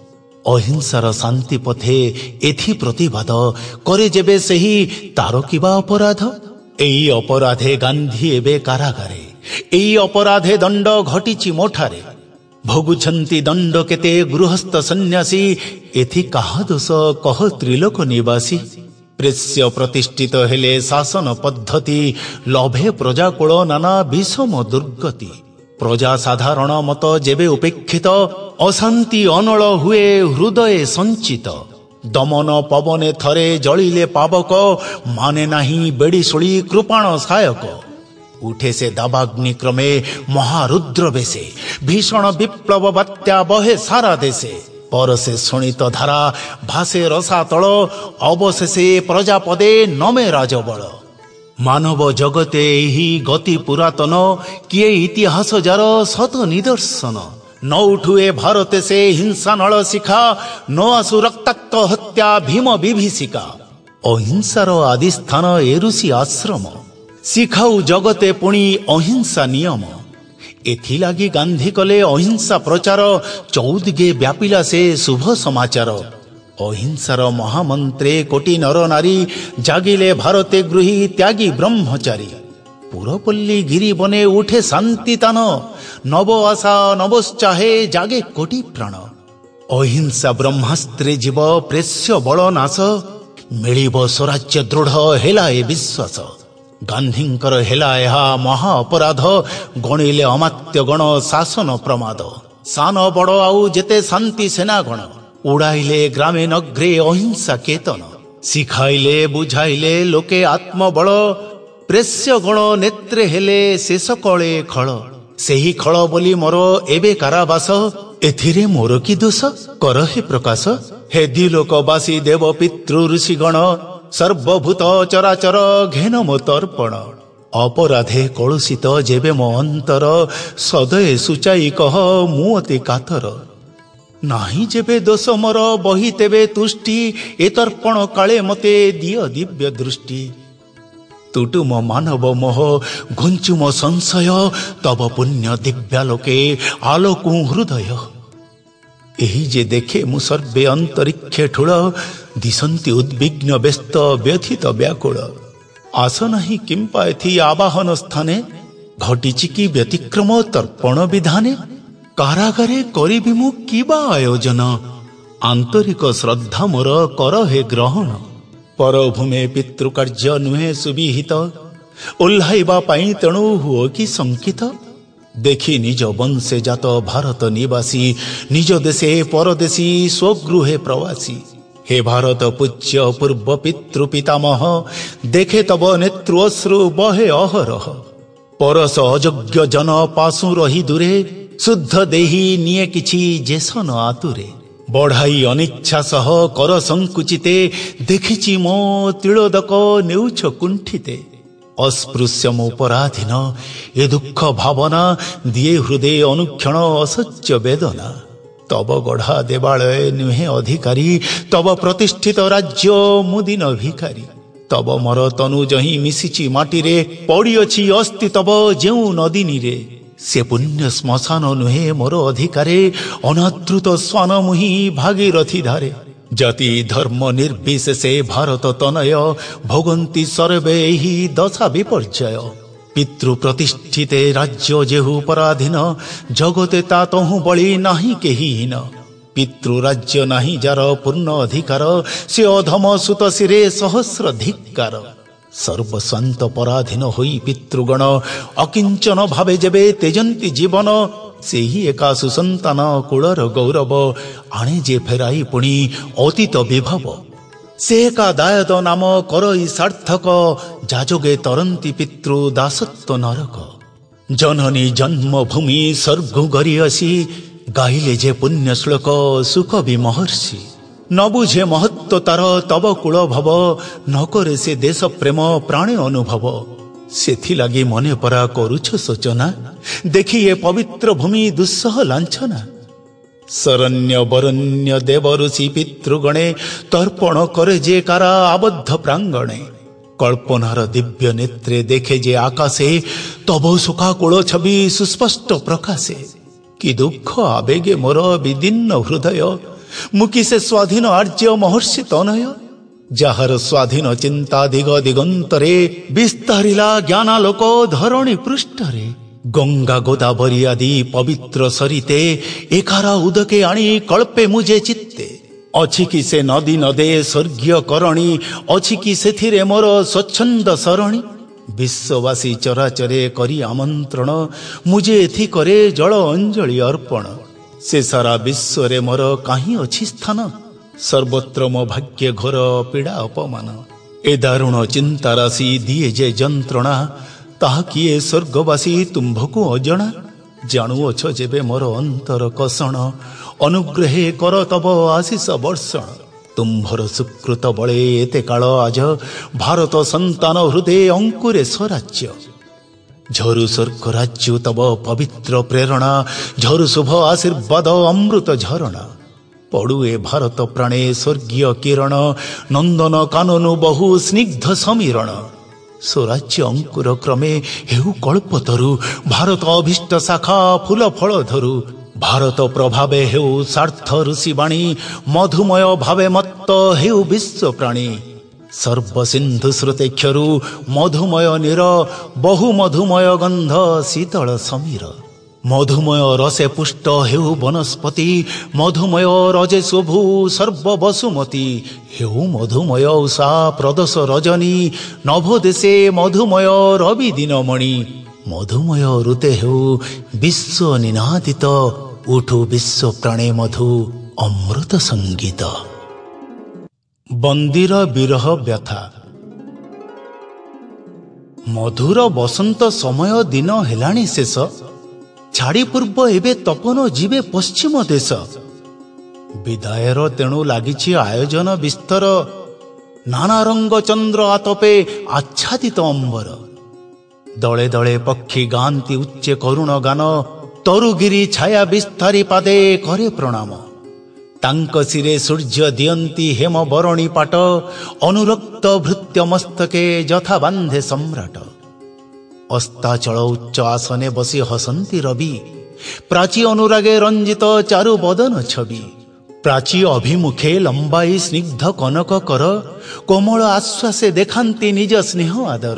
ଅହିଂସାର ଶାନ୍ତି ପଥେ ଏଥି ପ୍ରତିବାଦ, କରେ ଯେବେ ସେହି ତାର କିବା ଅପରାଧ। ଏଇ ଅପରାଧେ ଗାନ୍ଧୀ ଏବେ କାରାଗାରେ, ଏଇ ଅପରାଧେ ଦଣ୍ଡ ଘଟିଛି ମୋଠାରେ। ଭୋଗୁଛନ୍ତି ଦଣ୍ଡ କେତେ ଗୃହସ୍ଥ ସନ୍ନ୍ୟାସୀ, ଏଥି କାହା ଦୋଷ କହ ତ୍ରିଲୋକ ନିବାସୀ। ପ୍ରେସ୍ୟ ପ୍ରତିଷ୍ଠିତ ହେଲେ ଶାସନ ପଦ୍ଧତି, ଲଭେ ପ୍ରଜାକୁଳ ନାନା ବିଷମ ଦୁର୍ଗତି। ପ୍ରଜା ସାଧାରଣ ମତ ଯେବେ ଉପେକ୍ଷିତ, ଅଶାନ୍ତି ଅନଳ ହୁଏ ହୃଦୟ ସଞ୍ଚିତ। ଦମନ ପବନେ ଥରେ ଜଳିଲେ ପାବକ, ମାନେ ନାହିଁ ବେଡ଼ି ଶୋଳି କୃପାଣ ସାୟକ। ଉଠେ ସେ ଦାବାଗ୍ନି କ୍ରମେ ମହାରୁଦ୍ର ବେଶେ, ଭୀଷଣ ବିପ୍ଳବ ବାତ୍ୟା ବହେ ସାରା ଦେଶେ। ପରସେ ଶୋଣିତ ଧାରା ଭାସେ ରସାତଳ, ଅବଶେଷେ ପ୍ରଜାପଦେ ନମେ ରାଜବଳ। ମାନବ ଜଗତେ ଏହି ଗତି ପୁରାତନ, କିଏ ଇତିହାସ ଯାର ଶତ ନିଦର୍ଶନ। ন ଉଠୁ ଏ ଭାରତେ ସେ ହିଂସା ନଳ ଶିଖା, ନ ଆସୁ ରକ୍ତାକ୍ତ ହତ୍ୟା ଭୀମ ବିଭୀଷିକା। ଅହିଂସାର ଆଦିସ୍ଥାନ ଏ ଋଷି ଆଶ୍ରମ, ଶିଖାଉ ଜଗତେ ପୁଣି ଅହିଂସା ନିୟମ। ଏଥିଲାଗି ଗାନ୍ଧୀ କଲେ ଅହିଂସା ପ୍ରଚାର, ଚଉଦିଗେ ବ୍ୟାପିଲା ସେ ଶୁଭ ସମାଚାର। ଅହିଂସାର ମହାମନ୍ତ୍ରେ କୋଟି ନର ନାରୀ, ଜାଗିଲେ ଭାରତେ ଗୃହୀ ତ୍ୟାଗୀ ବ୍ରହ୍ମଚାରୀ। ପୁରପଲ୍ଲୀ ଗିରି ବନେ ଉଠେ ଶାନ୍ତି ତାନ, ନବ ଆଶା ନବୋତ୍ସାହେ ଜାଗେ କୋଟି ପ୍ରାଣ। ଅହିଂସା ବ୍ରହ୍ମାସ୍ତ୍ରେ ଯିବ ପ୍ରେସ୍ୟ ବଳ ନାଶ, ମିଳିବ ସ୍ୱରାଜ୍ୟ ଦୃଢ଼ ହେଲା ଏ ବିଶ୍ୱାସ। ଗାନ୍ଧୀଙ୍କର ହେଲା ଏହା ମହା ଅପରାଧ, ଗଣିଲେ ଅମାତ୍ୟ ଗଣ ଶାସନ ପ୍ରମାଦ। ସାନ ବଡ଼ ଆଉ ଯେତେ ଶାନ୍ତି ସେନାଗଣ, ଉଡ଼ାଇଲେ ଗ୍ରାମେ ନଗ୍ରେ ଅହିଂସା କେତନ। ଶିଖାଇଲେ ବୁଝାଇଲେ ଲୋକେ ଆତ୍ମବଳ, ପ୍ରେସ୍ୟ ଗଣ ନେତ୍ରେ ହେଲେ ଶେଷ କଳେ ଖଳ। ସେହି ଖଳ ବୋଲି ମୋର ଏବେ କାରାବାସ, ଏଥିରେ ମୋର କି ଦୋଷ କର ହେ ପ୍ରକାଶ। ହେ ଦ୍ୱିଲୋକବାସୀ ଦେବ ପିତୃ ଋଷିଗଣ, ସର୍ବଭୂତ ଚରାଚର ଘେନ ମୋ ତର୍ପଣ। ଅପରାଧେ କଳୁଷିତ ଯେବେ ମୋ ଅନ୍ତର, ସଦୟ ସୂଚାଇ କହ ମୁଁ ଅତି କାତର। ନାହିଁ ଯେବେ ଦୋଷ ମୋର ବହି ତେବେ ତୁଷ୍ଟି, ଏ ତର୍ପଣ କାଳେ ମତେ ଦିଅ ଦିବ୍ୟ ଦୃଷ୍ଟି। ତୁଟୁ ମୋ ମାନବ ମୋହ ଘୁଞ୍ଚୁ ମୋ ସଂଶୟ, ତବ ପୁଣ୍ୟ ଦିବ୍ୟାଲୋକେ ଆଲୋକୁ ହୃଦୟ। ଏହି ଯେ ଦେଖେ ମୁଁ ସର୍ବେ ଅନ୍ତରିକ୍ଷେ ଠୁଳ, ଦିଶନ୍ତି ଉଦ୍ବିଗ୍ନ ବ୍ୟସ୍ତ ବ୍ୟଥିତ ବ୍ୟାକୁଳ। ଆସ ନାହିଁ କିମ୍ପା ଏଥି ଆବାହନ ସ୍ଥାନେ, ଘଟିଛି କି ବ୍ୟତିକ୍ରମ ତର୍ପଣ ବିଧାନେ। କାରାଗାରେ କରିବି ମୁଁ କିବା ଆୟୋଜନ, ଆନ୍ତରିକ ଶ୍ରଦ୍ଧା ମୋର କର ହେ ଗ୍ରହଣ। ପରଭୂମେ ପିତୃକାର୍ଯ୍ୟ ନୁହେଁ ସୁବିହିତ, ଓହ୍ଲାଇବା ପାଇଁ ତେଣୁ ହୁଅ କି ଶଙ୍କିତ। ଦେଖି ନିଜ ବଂଶେ ଜାତ ଭାରତ ନିବାସୀ, ନିଜ ଦେଶେ ପରଦେଶୀ ସ୍ୱଗୃହେ ପ୍ରବାସୀ। ହେ ଭାରତ ପୂଜ୍ୟ ପୂର୍ବ ପିତୃ ପିତାମହ, ଦେଖେ ତବ ନେତୃ ଅଶ୍ରୁ ବହେ ଅହରହ। ପରସ ଅଯୋଗ୍ୟ ଜନ ପାଶୁ ରହି ଦୂରେ, ଶୁଦ୍ଧ ଦେହି ନିଏ କିଛି ଯେସନ ଆତୁରେ। ବଢ଼ାଇ ଅନିଚ୍ଛା ସହ କର ସଂକୁଚିତେ, ଦେଖିଛି ମୋ ତିଳୋଦକ ନେଉଛ କୁଣ୍ଠିତେ। ଅସ୍ପୃଶ୍ୟ ମୋ ପରାଧୀନ ଏ ଦୁଃଖ ଭାବନା, ଦିଏ ହୃଦେ ଅନୁକ୍ଷଣ ଅସହ୍ୟ ବେଦନା। ତବ ଗଢ଼ା ଦେବାଳୟ ନୁହେଁ ଅଧିକାରୀ, ତବ ପ୍ରତିଷ୍ଠିତ ରାଜ୍ୟ ମୁଁ ଦିନ ଭିକାରୀ। ତବ ମୋର ତନୁ ଯହିଁ ମିଶିଛି ମାଟିରେ, ପଡ଼ିଅଛି ଅସ୍ତି ତବ ଯେଉଁ ନଦିନୀରେ। ସେ ପୁଣ୍ୟ ଶ୍ମଶାନ ନୁହେଁ ମୋର ଅଧିକାରେ, ଅନାଦୃତ ଶ୍ୱାନ ମୁହିଁ ଭାଗୀରଥୀ ଧାରେ। ଜାତି ଧର୍ମ ନିର୍ବିଶେଷେ ଭାରତ ତନୟ, ଭୋଗନ୍ତି ସର୍ବେ ଏହି ଦଶା ବିପର୍ଯ୍ୟୟ। ପିତୃ ପ୍ରତିଷ୍ଠିତେ ରାଜ୍ୟ ଯେହୁ ପରାଧୀନ, ଜଗତେ ତା ତହୁଁ ବଳି ନାହିଁ କେହି ହୀନ। ପିତୃ ରାଜ୍ୟ ନାହିଁ ଯାର ପୂର୍ଣ୍ଣ ଅଧିକାର, ସେ ଅଧମ ସୁତ ଶିରେ ସହସ୍ର ଧିକ୍କାର। ସର୍ବସ୍ୱାନ୍ତ ପରାଧୀନ ହୋଇ ପିତୃଗଣ, ଅକିଞ୍ଚନ ଭାବେ ଯେବେ ତେଜନ୍ତି ଜୀବନ। ସେହି ଏକା ସୁସନ୍ତାନ କୁଳର ଗୌରବ, ଆଣେ ଯେ ଫେରାଇ ପୁଣି ଅତୀତ ବିଭବ। ସେ ଏକା ଦାୟଦ ନାମ କରଇ ସାର୍ଥକ, ଯାଯୋଗେ ତରନ୍ତି ପିତୃ ଦାସତ୍ୱ ନରକ। ଜନନୀ ଜନ୍ମଭୂମି ସ୍ୱର୍ଗ ଗରିୟସୀ, ଗାଇଲେ ଯେ ପୁଣ୍ୟ ଶ୍ଲୋକ ସୁକବି ମହର୍ଷି। ନ ବୁଝେ ମହତ୍ଵ ତାର ତବ କୂଳ ଭବ, ନ କରେ ସେ ଦେଶ ପ୍ରେମ ପ୍ରାଣେ ଅନୁଭବ। ସେଥିଲାଗି ମନେ ପରା କରୁଛ ଶୋଚନା, ଦେଖି ଏ ପବିତ୍ର ଭୂମି ଦୁଃସହ ଲାଞ୍ଛନା। ଶରଣ୍ୟ ବରଣ୍ୟ ଦେବ ଋଷି ପିତୃଗଣେ, ତର୍ପଣ କରେ ଯେ କାରା ଆବଦ୍ଧ ପ୍ରାଙ୍ଗଣେ। କଳ୍ପନାର ଦିବ୍ୟ ନେତ୍ରେ ଦେଖେ ଯେ ଆକାଶେ, ତବ ଶୋକାକୁଳ ଛବି ସୁସ୍ପଷ୍ଟ ପ୍ରକାଶେ। କି ଦୁଃଖ ଆବେগে ମୋର ବିଦୀର୍ଣ୍ଣ ହୃଦୟ, ମୁଁ କି ସେ ସ୍ୱାଧୀନ ଆର୍ଯ୍ୟ ମହର୍ଷି ତନୟ। ଯାହାର ସ୍ୱାଧୀନ ଚିନ୍ତା ଦିଗ ଦିଗନ୍ତରେ, ବିସ୍ତାରିଲା ଜ୍ଞାନାଲୋକ ଧରଣୀ ପୃଷ୍ଠରେ। ଗଙ୍ଗା ଗୋଦାବରୀ ଆଦି ପବିତ୍ର ସରିତେ, ଏକାର ଉଦକେ ଆଣି କଳ୍ପେ ମୁଁ ଯେ ଚିତ୍ତେ। ଅଛି କି ସେ ନଦୀ ନଦେ ସ୍ୱର୍ଗୀୟ କରଣୀ, ଅଛି କି ସେଥିରେ ମୋର ସ୍ୱଚ୍ଛନ୍ଦ ସରଣୀ। ବିଶ୍ୱବାସୀ ଚରାଚରେ କରି ଆମନ୍ତ୍ରଣ, ମୁଁ ଯେ ଏଥି କରେ ଜଳ ଅଞ୍ଜଳି ଅର୍ପଣ। ସେ ସାରା ବିଶ୍ୱରେ ମୋର କାହିଁ ଅଛି ସ୍ଥାନ, ସର୍ବତ୍ର ମୋ ଭାଗ୍ୟ ଘୋର ପୀଡ଼ା ଅପମାନ। ଏ ଦାରୁଣ ଚିନ୍ତା ରାଶି ଦିଏ ଯେ ଯନ୍ତ୍ରଣା, ତାହା କିଏ ସ୍ୱର୍ଗବାସୀ ତୁମ୍ଭକୁ ଅଜଣା। ଜାଣୁଅଛ ଯେବେ ମୋର ଅନ୍ତର କଷଣ, ଅନୁଗ୍ରହେ କର ତବ ଆଶିଷ ବର୍ଷଣ। ତୁମ୍ଭର ସୁକୃତ ବଳେ ଏତେ କାଳ ଆଜ, ଭାରତ ସନ୍ତାନ ହୃଦେ ଅଙ୍କୁରେ ସ୍ୱରାଜ୍ୟ। ଝରୁ ସ୍ୱର୍ଗ ରାଜ୍ୟ ତବ ପବିତ୍ର ପ୍ରେରଣା, ଝରୁ ଶୁଭ ଆଶୀର୍ବାଦ ଅମୃତ ଝରଣା। ପଡୁ ଏ ଭାରତ ପ୍ରାଣେ ସ୍ୱର୍ଗୀୟ କିରଣ, ନନ୍ଦନ କାନନୁ ବହୁ ସ୍ନିଗ୍ଧ ସମୀରଣ। ସ୍ୱରାଜ୍ୟ ଅଙ୍କୁର କ୍ରମେ ହେଉ କଳ୍ପତରୁ, ଭାରତ ଅଭୀଷ୍ଟ ଶାଖା ଫୁଲ ଫଳ ଧରୁ। ଭାରତ ପ୍ରଭାବେ ହେଉ ସାର୍ଥ ଋଷିବାଣୀ, ମଧୁମୟ ଭାବେ ମତ୍ତ ହେଉ ବିଶ୍ୱ ପ୍ରାଣୀ। ସର୍ବସିନ୍ଧୁ ଶ୍ରୁତେକ୍ଷରୁ ମଧୁମୟ ନୀର, ବହୁ ମଧୁମୟ ଗନ୍ଧ ଶୀତଳ ସମୀର। ମଧୁମୟ ରସେ ପୁଷ୍ଟ ହେଉ ବନସ୍ପତି, ମଧୁମୟ ରଜେ ଶୋଭୁ ସର୍ବ ବସୁମତୀ। ହେଉ ମଧୁମୟ ଉଷା ପ୍ରଦୋଷ ରଜନୀ, ନଭୋଦେଶେ ମଧୁମୟ ରବି ଦିନମଣି। ମଧୁମୟ ଋତେ ହେଉ ବିଶ୍ୱ ନିନାଦିତ, ଉଠୁ ବିଶ୍ୱ ପ୍ରାଣେ ମଧୁ ଅମୃତ ସଙ୍ଗୀତ। ବନ୍ଦୀର ବିରହ ବ୍ୟଥା। ମଧୁର ବସନ୍ତ ସମୟ ଦିନ ହେଲାଣି ଶେଷ, ଛାଡ଼ି ପୂର୍ବ ଏବେ ତପନ ଯିବେ ପଶ୍ଚିମ ଦେଶ। ବିଦାୟର ତେଣୁ ଲାଗିଛି ଆୟୋଜନ ବିସ୍ତର, ନାନା ରଙ୍ଗ ଚନ୍ଦ୍ର ଆତପେ ଆଚ୍ଛାଦିତ ଅମ୍ବର। ଦଳେ ଦଳେ ପକ୍ଷୀ ଗାଆନ୍ତି ଉଚ୍ଚେ କରୁଣ ଗାନ, ତରୁଗିରି ଛାୟା ବିସ୍ତାରୀ ପାଦେ କରେ ପ୍ରଣାମ। ତାଙ୍କ ଶିରେ ସୂର୍ଯ୍ୟ ଦିଅନ୍ତି ହେମ ବରଣୀ ପାଟ, ଅନୁରକ୍ତ ଭୃତ୍ୟ ମସ୍ତକେ ଯଥା ବାନ୍ଧେ ସମ୍ରାଟ। ଅସ୍ତାଚଳ ଉଚ୍ଚ ଆସନେ ବସି ହସନ୍ତି ରବି, ପ୍ରାଚୀ ଅନୁରାଗେ ରଞ୍ଜିତ ଚାରୁ ବଦନ ଛବି। ପ୍ରାଚୀ ଅଭିମୁଖେ ଲମ୍ବାଇ ସ୍ନିଗ୍ଧ କନକ କର, କୋମଳ ଆଶ୍ୱାସେ ଦେଖାନ୍ତି ନିଜ ସ୍ନେହ ଆଦର।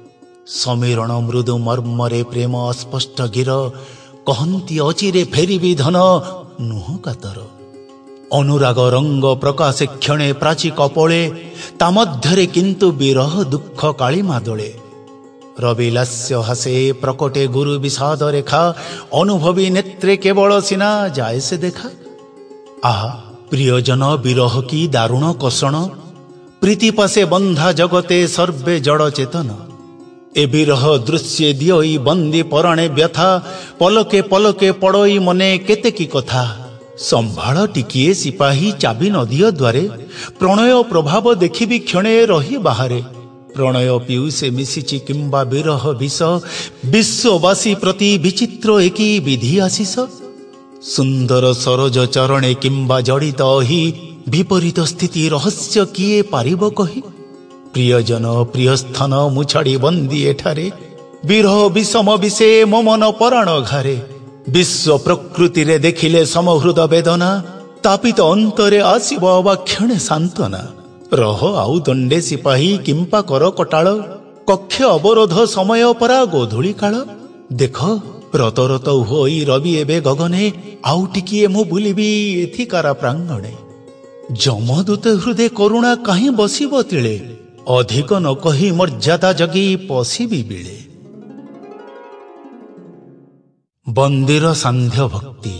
ସମୀରଣ ମୃଦୁ ମର୍ମରେ ପ୍ରେମ ଅସ୍ପଷ୍ଟ ଗିର, କହନ୍ତି ଅଚିରେ ଫେରିବି ଧନ ନୁହଁ କାତର। ଅନୁରାଗ ରଙ୍ଗ ପ୍ରକାଶେ କ୍ଷଣେ ପ୍ରାଚୀ କପୋଳେ, ତା ମଧ୍ୟରେ କିନ୍ତୁ ବିରହ ଦୁଃଖ କାଳିମା ଦୋଳେ। ରବି ଲାସ୍ୟ ହାସେ ପ୍ରକଟେ ଗୁରୁ ବିଷାଦ ରେଖା, ଅନୁଭବୀ ନେତ୍ରେ କେବଳ ସିନା ଯାଏ ସେ ଦେଖା। ଆହା ପ୍ରିୟଜନ ବିରହ କି ଦାରୁଣ କଷଣ, ପ୍ରୀତି ପାଶେ ବନ୍ଧା ଜଗତେ ସର୍ବେ ଜଡ଼ ଚେତନ। ଏ ବିରହ ଦୃଶ୍ୟ ଦିଅଇ ବନ୍ଦୀ ପରାଣେ ବ୍ୟଥା, ପଲକେ ପଲକେ ପଡ଼ଇ ମନେ କେତେ କି କଥା। ସମ୍ଭାଳ ଟିକିଏ ସିପାହୀ ଚାବି ନଦିଅ ଦ୍ୱାରେ, ପ୍ରଣୟ ପ୍ରଭାବ ଦେଖିବି କ୍ଷଣେ ରହି ବାହାରେ। ପ୍ରଣୟ ପିଉସେ ମିଶିଛି କିମ୍ବା ବିରହ ବିଷ, ବିଶ୍ୱବାସୀ ପ୍ରତି ବିଚିତ୍ର ଏକି ବିଧି ଆଶିଷ। ସୁନ୍ଦର ସରୋଜ ଚରଣେ କିମ୍ବା ଜଡ଼ିତ ଅହି, ବିପରୀତ ସ୍ଥିତି ରହସ୍ୟ କିଏ ପାରିବ କହି। ପ୍ରିୟଜନ ପ୍ରିୟ ସ୍ଥାନ ମୁଁ ଛାଡ଼ି ବନ୍ଦୀ ଏଠାରେ, ବିରହ ବିଷମ ବିଷେ ମୋ ମନ ପରାଣ ଘାରେ। ବିଶ୍ୱ ପ୍ରକୃତିରେ ଦେଖିଲେ ସମହୃଦ ବେଦନା, ତାପିତ ଅନ୍ତରେ ଆସିବ ଅବା କ୍ଷଣେ ସାନ୍ତ୍ୱନା। ରହ ଆଉ ଦଣ୍ଡେ ସିପାହୀ କିମ୍ପା କର କଟାଳ, କକ୍ଷ ଅବରୋଧ ସମୟ ପରା ଗୋଧୂଳି କାଳ। ଦେଖ ରତ ହୋଇ ରବି ଏବେ ଗଗନେ, ଆଉ ଟିକିଏ ମୁଁ ବୁଲିବି ଏଥିକାର ପ୍ରାଙ୍ଗଣେ। ଯମଦୂତ ହୃଦେ କରୁଣା କାହିଁ ବସିବ ତିଳେ, ଅଧିକ ନ କହି ମର୍ଯ୍ୟାଦା ଜଗି ପଶିବି ବିଳେ। ବନ୍ଦୀର ସାନ୍ଧ୍ୟ ଭକ୍ତି।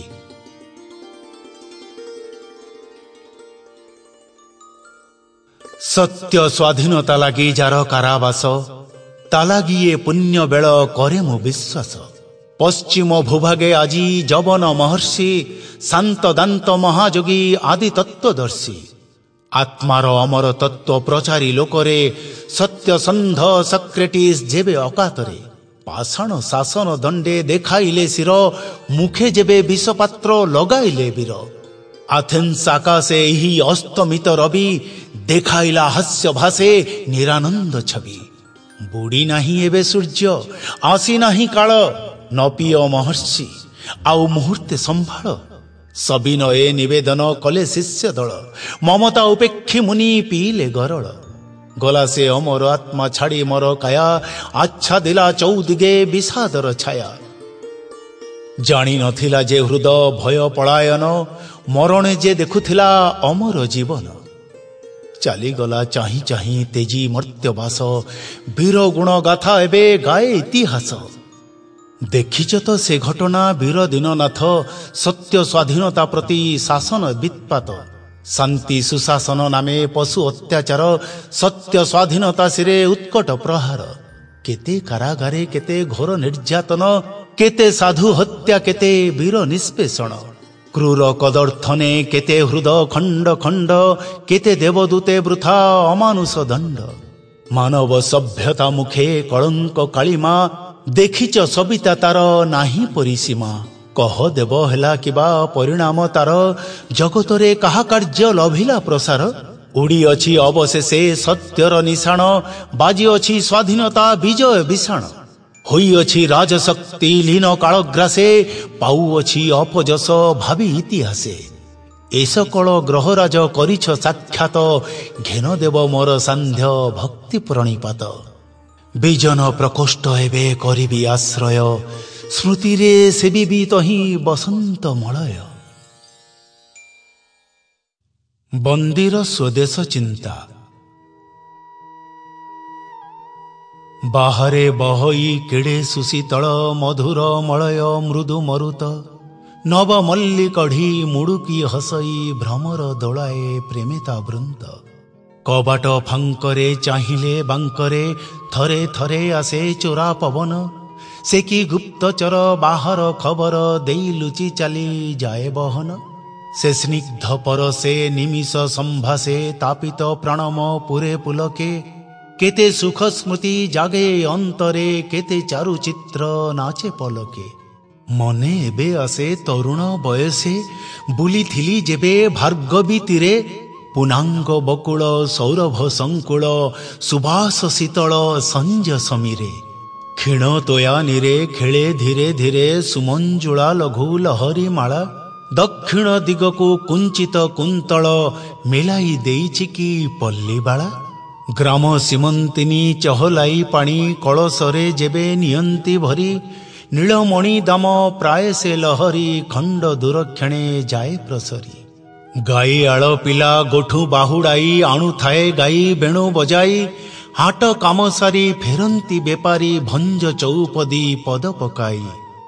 ସତ୍ୟ ସ୍ୱାଧୀନତା ଲାଗି ଯାର କାରାବାସ, ତା ଲାଗି ଏ ପୁଣ୍ୟ ବେଳ କରେ ମୁଁ ବିଶ୍ୱାସ। ପଶ୍ଚିମ ଭୂଭାଗେ ଆଜି ଯବନ ମହର୍ଷି, ଶାନ୍ତ ଦାନ୍ତ ମହାଯୋଗୀ ଆଦି ତତ୍ତ୍ୱଦର୍ଶୀ। ଆତ୍ମାର ଅମର ତତ୍ତ୍ୱ ପ୍ରଚାରୀ ଲୋକରେ, ସତ୍ୟସନ୍ଧ ସକ୍ରେଟିସ୍ ଯେବେ ଅକାତରେ। ପାଷାଣ ଶାସନ ଦଣ୍ଡେ ଦେଖାଇଲେ ଶିର, ମୁଖେ ଯେବେ ବିଷପାତ୍ର ଲଗାଇଲେ ବୀର। ଆଥେନ୍ସ ଆକାଶେ ଏହି ଅସ୍ତମିତ ରବି, ଦେଖାଇଲା ହାସ୍ୟ ଭାଷେ ନିରାନନ୍ଦ ଛବି। ବୁଡ଼ି ନାହିଁ ଏବେ ସୂର୍ଯ୍ୟ, ଆସି ନାହିଁ କାଳ, ନ ପିଅ ମହର୍ଷି ଆଉ ମୁହୂର୍ତ୍ତେ ସମ୍ଭାଳ। ସବିନ ଏ ନିବେଦନ କଲେ ଶିଷ୍ୟ ଦଳ, ମମତା ଉପେକ୍ଷୀ ମୁନି ପିଇଲେ ଗରଳ। ଗଲା ସେ ଅମର ଆତ୍ମା ଛାଡ଼ି ମର କାୟା, ଆଚ୍ଛା ଦିଲା ଚୌଦିଗେ ବିଷାଦର ଛାୟା। ଜାଣି ନଥିଲା ଯେ ହୃଦ ଭୟ ପଳାୟନ, ମରଣେ ଯେ ଦେଖୁଥିଲା ଅମର ଜୀବନ। ଚାଲିଗଲା ଚାହିଁ ଚାହିଁ ତେଜି ମର୍ତ୍ତ୍ୟବାସ, ବୀର ଗୁଣ ଗାଥା ଏବେ ଗାଏ ଇତିହାସ। ଦେଖିଛ ତ ସେ ଘଟଣା ବୀର ଦୀନନାଥ, ସତ୍ୟ ସ୍ୱାଧୀନତା ପ୍ରତି ଶାସନ ବିତ୍ପାତ। ଶାନ୍ତି ସୁଶାସନ ନାମେ ପଶୁ ଅତ୍ୟାଚାର, ସତ୍ୟ ସ୍ୱାଧୀନତା ଶିରେ ଉତ୍କଟ ପ୍ରହାର। କେତେ କାରାଗାରେ କେତେ ଘୋର ନିର୍ଯାତନ, କେତେ ସାଧୁ ହତ୍ୟା କେତେ ବୀର ନିଷ୍ପେଷଣ। କ୍ରୂର କଦର୍ଥନେ କେତେ ହୃଦ ଖଣ୍ଡ ଖଣ୍ଡ, କେତେ ଦେବଦୂତେ ବୃଥା ଅମାନୁଷ ଦଣ୍ଡ। ମାନବ ସଭ୍ୟତା ମୁଖେ କଳଙ୍କ କାଳିମା, ଦେଖିଛ ସବିତା ତାର ନାହିଁ ପରିସୀମା। କହ ଦେବ ହେଲା କିବା ପରିଣାମ ତାର, ଜଗତରେ କାହା କାର୍ଯ୍ୟ ଲଭିଲା ପ୍ରସାର। ଉଡ଼ିଅଛି ଅବଶେଷେ ସତ୍ୟର ନିଶାଣ, ବାଜିଅଛି ସ୍ୱାଧୀନତା ବିଜୟ ବିଷାଣ। ହୋଇଅଛି ରାଜଶକ୍ତି ଲୀନ କାଳଗ୍ରାସେ, ପାଉଅଛି ଅପଯଶ ଭାବି ଇତିହାସେ। ଏ ସକଳ ଗ୍ରହରାଜ କରିଛ ସାକ୍ଷାତ, ଘେନ ଦେବ ମୋର ସାନ୍ଧ୍ୟ ଭକ୍ତି ପ୍ରଣିପାତ। ବିଜନ ପ୍ରକୋଷ୍ଠ ଏବେ କରିବି ଆଶ୍ରୟ, ସ୍ମୃତିରେ ସେବିବି ତହିଁ ବସନ୍ତ ମଳୟ। ବନ୍ଦୀର ସ୍ୱଦେଶ ଚିନ୍ତା। ବାହାରେ ବହଇ କେଡ଼େ ସୁଶୀତଳ, ମଧୁର ମଳୟ ମୃଦୁ ମରୁତ। ନବ ମଲ୍ଲି କଢ଼ି ମୁଡ଼ୁକି ହସଇ, ଭ୍ରମର ଦୋଳାଏ ପ୍ରେମିତା ବୃନ୍ଦ। କବାଟ ଫାଙ୍କରେ ଚାହିଁଲେ ବାଙ୍କରେ, ଥରେ ଥରେ ଆସେ ଚୋରା ପବନ। ସେ କି ଗୁପ୍ତଚର ବାହାର ଖବର, ଦେଇ ଲୁଚି ଚାଲି ଯାଏ ବହନ। ସେ ସ୍ନିଗ୍ଧ ପରଶେ ନିମିଷ ସମ୍ଭାସେ, ତାପିତ ପ୍ରାଣମ ପୁରେ ପୁଲକେ। କେତେ ସୁଖ ସ୍ମୃତି ଜାଗେ ଅନ୍ତରେ, କେତେ ଚାରୁ ଚିତ୍ର ନାଚେ ପଲକେ। ମନେ ଏବେ ଆସେ ତରୁଣ ବୟସେ, ବୁଲିଥିଲି ଯେବେ ଭାର୍ଗବୀ ତୀରେ। ପୁନାଙ୍ଗ ବକୁଳ ସୌରଭ ସଙ୍କୁଳ, ସୁବାସ ଶୀତଳ ସଞ୍ଜ ସମୀରେ। କ୍ଷୀଣ ତୋୟାନୀରେ ଖେଳେ ଧୀରେ ଧୀରେ, ସୁମଞ୍ଜୁଳା ଲଘୁ ଲହରୀ ମାଳା। ଦକ୍ଷିଣ ଦିଗକୁ କୁଞ୍ଚିତ କୁନ୍ତଳ, ମେଲାଇ ଦେଇଛି କି ପଲ୍ଲୀବାଳା। ଗ୍ରାମ ସୀମନ୍ତିନୀ ଚହଲାଇ ପାଣି, କଳସରେ ଯେବେ ନିଅନ୍ତି ଭରି। ନୀଳମଣି ଦାମ ପ୍ରାୟ ସେ ଲହରୀ, ଖଣ୍ଡ ଦୂରକ୍ଷଣେ ଯାଏ ପ୍ରସରି। ଗାଈ ଆଳ ପିଲା ଗୋଠୁ ବାହୁଡ଼ାଇ, ଆଣୁଥାଏ ଗାଈ ବେଣୁ ବଜାଇ। ହାଟ କାମ ସାରି ଫେରନ୍ତି ବେପାରୀ, ଭଞ୍ଜ ଚୌପଦୀ ପଦ ପକାଇ।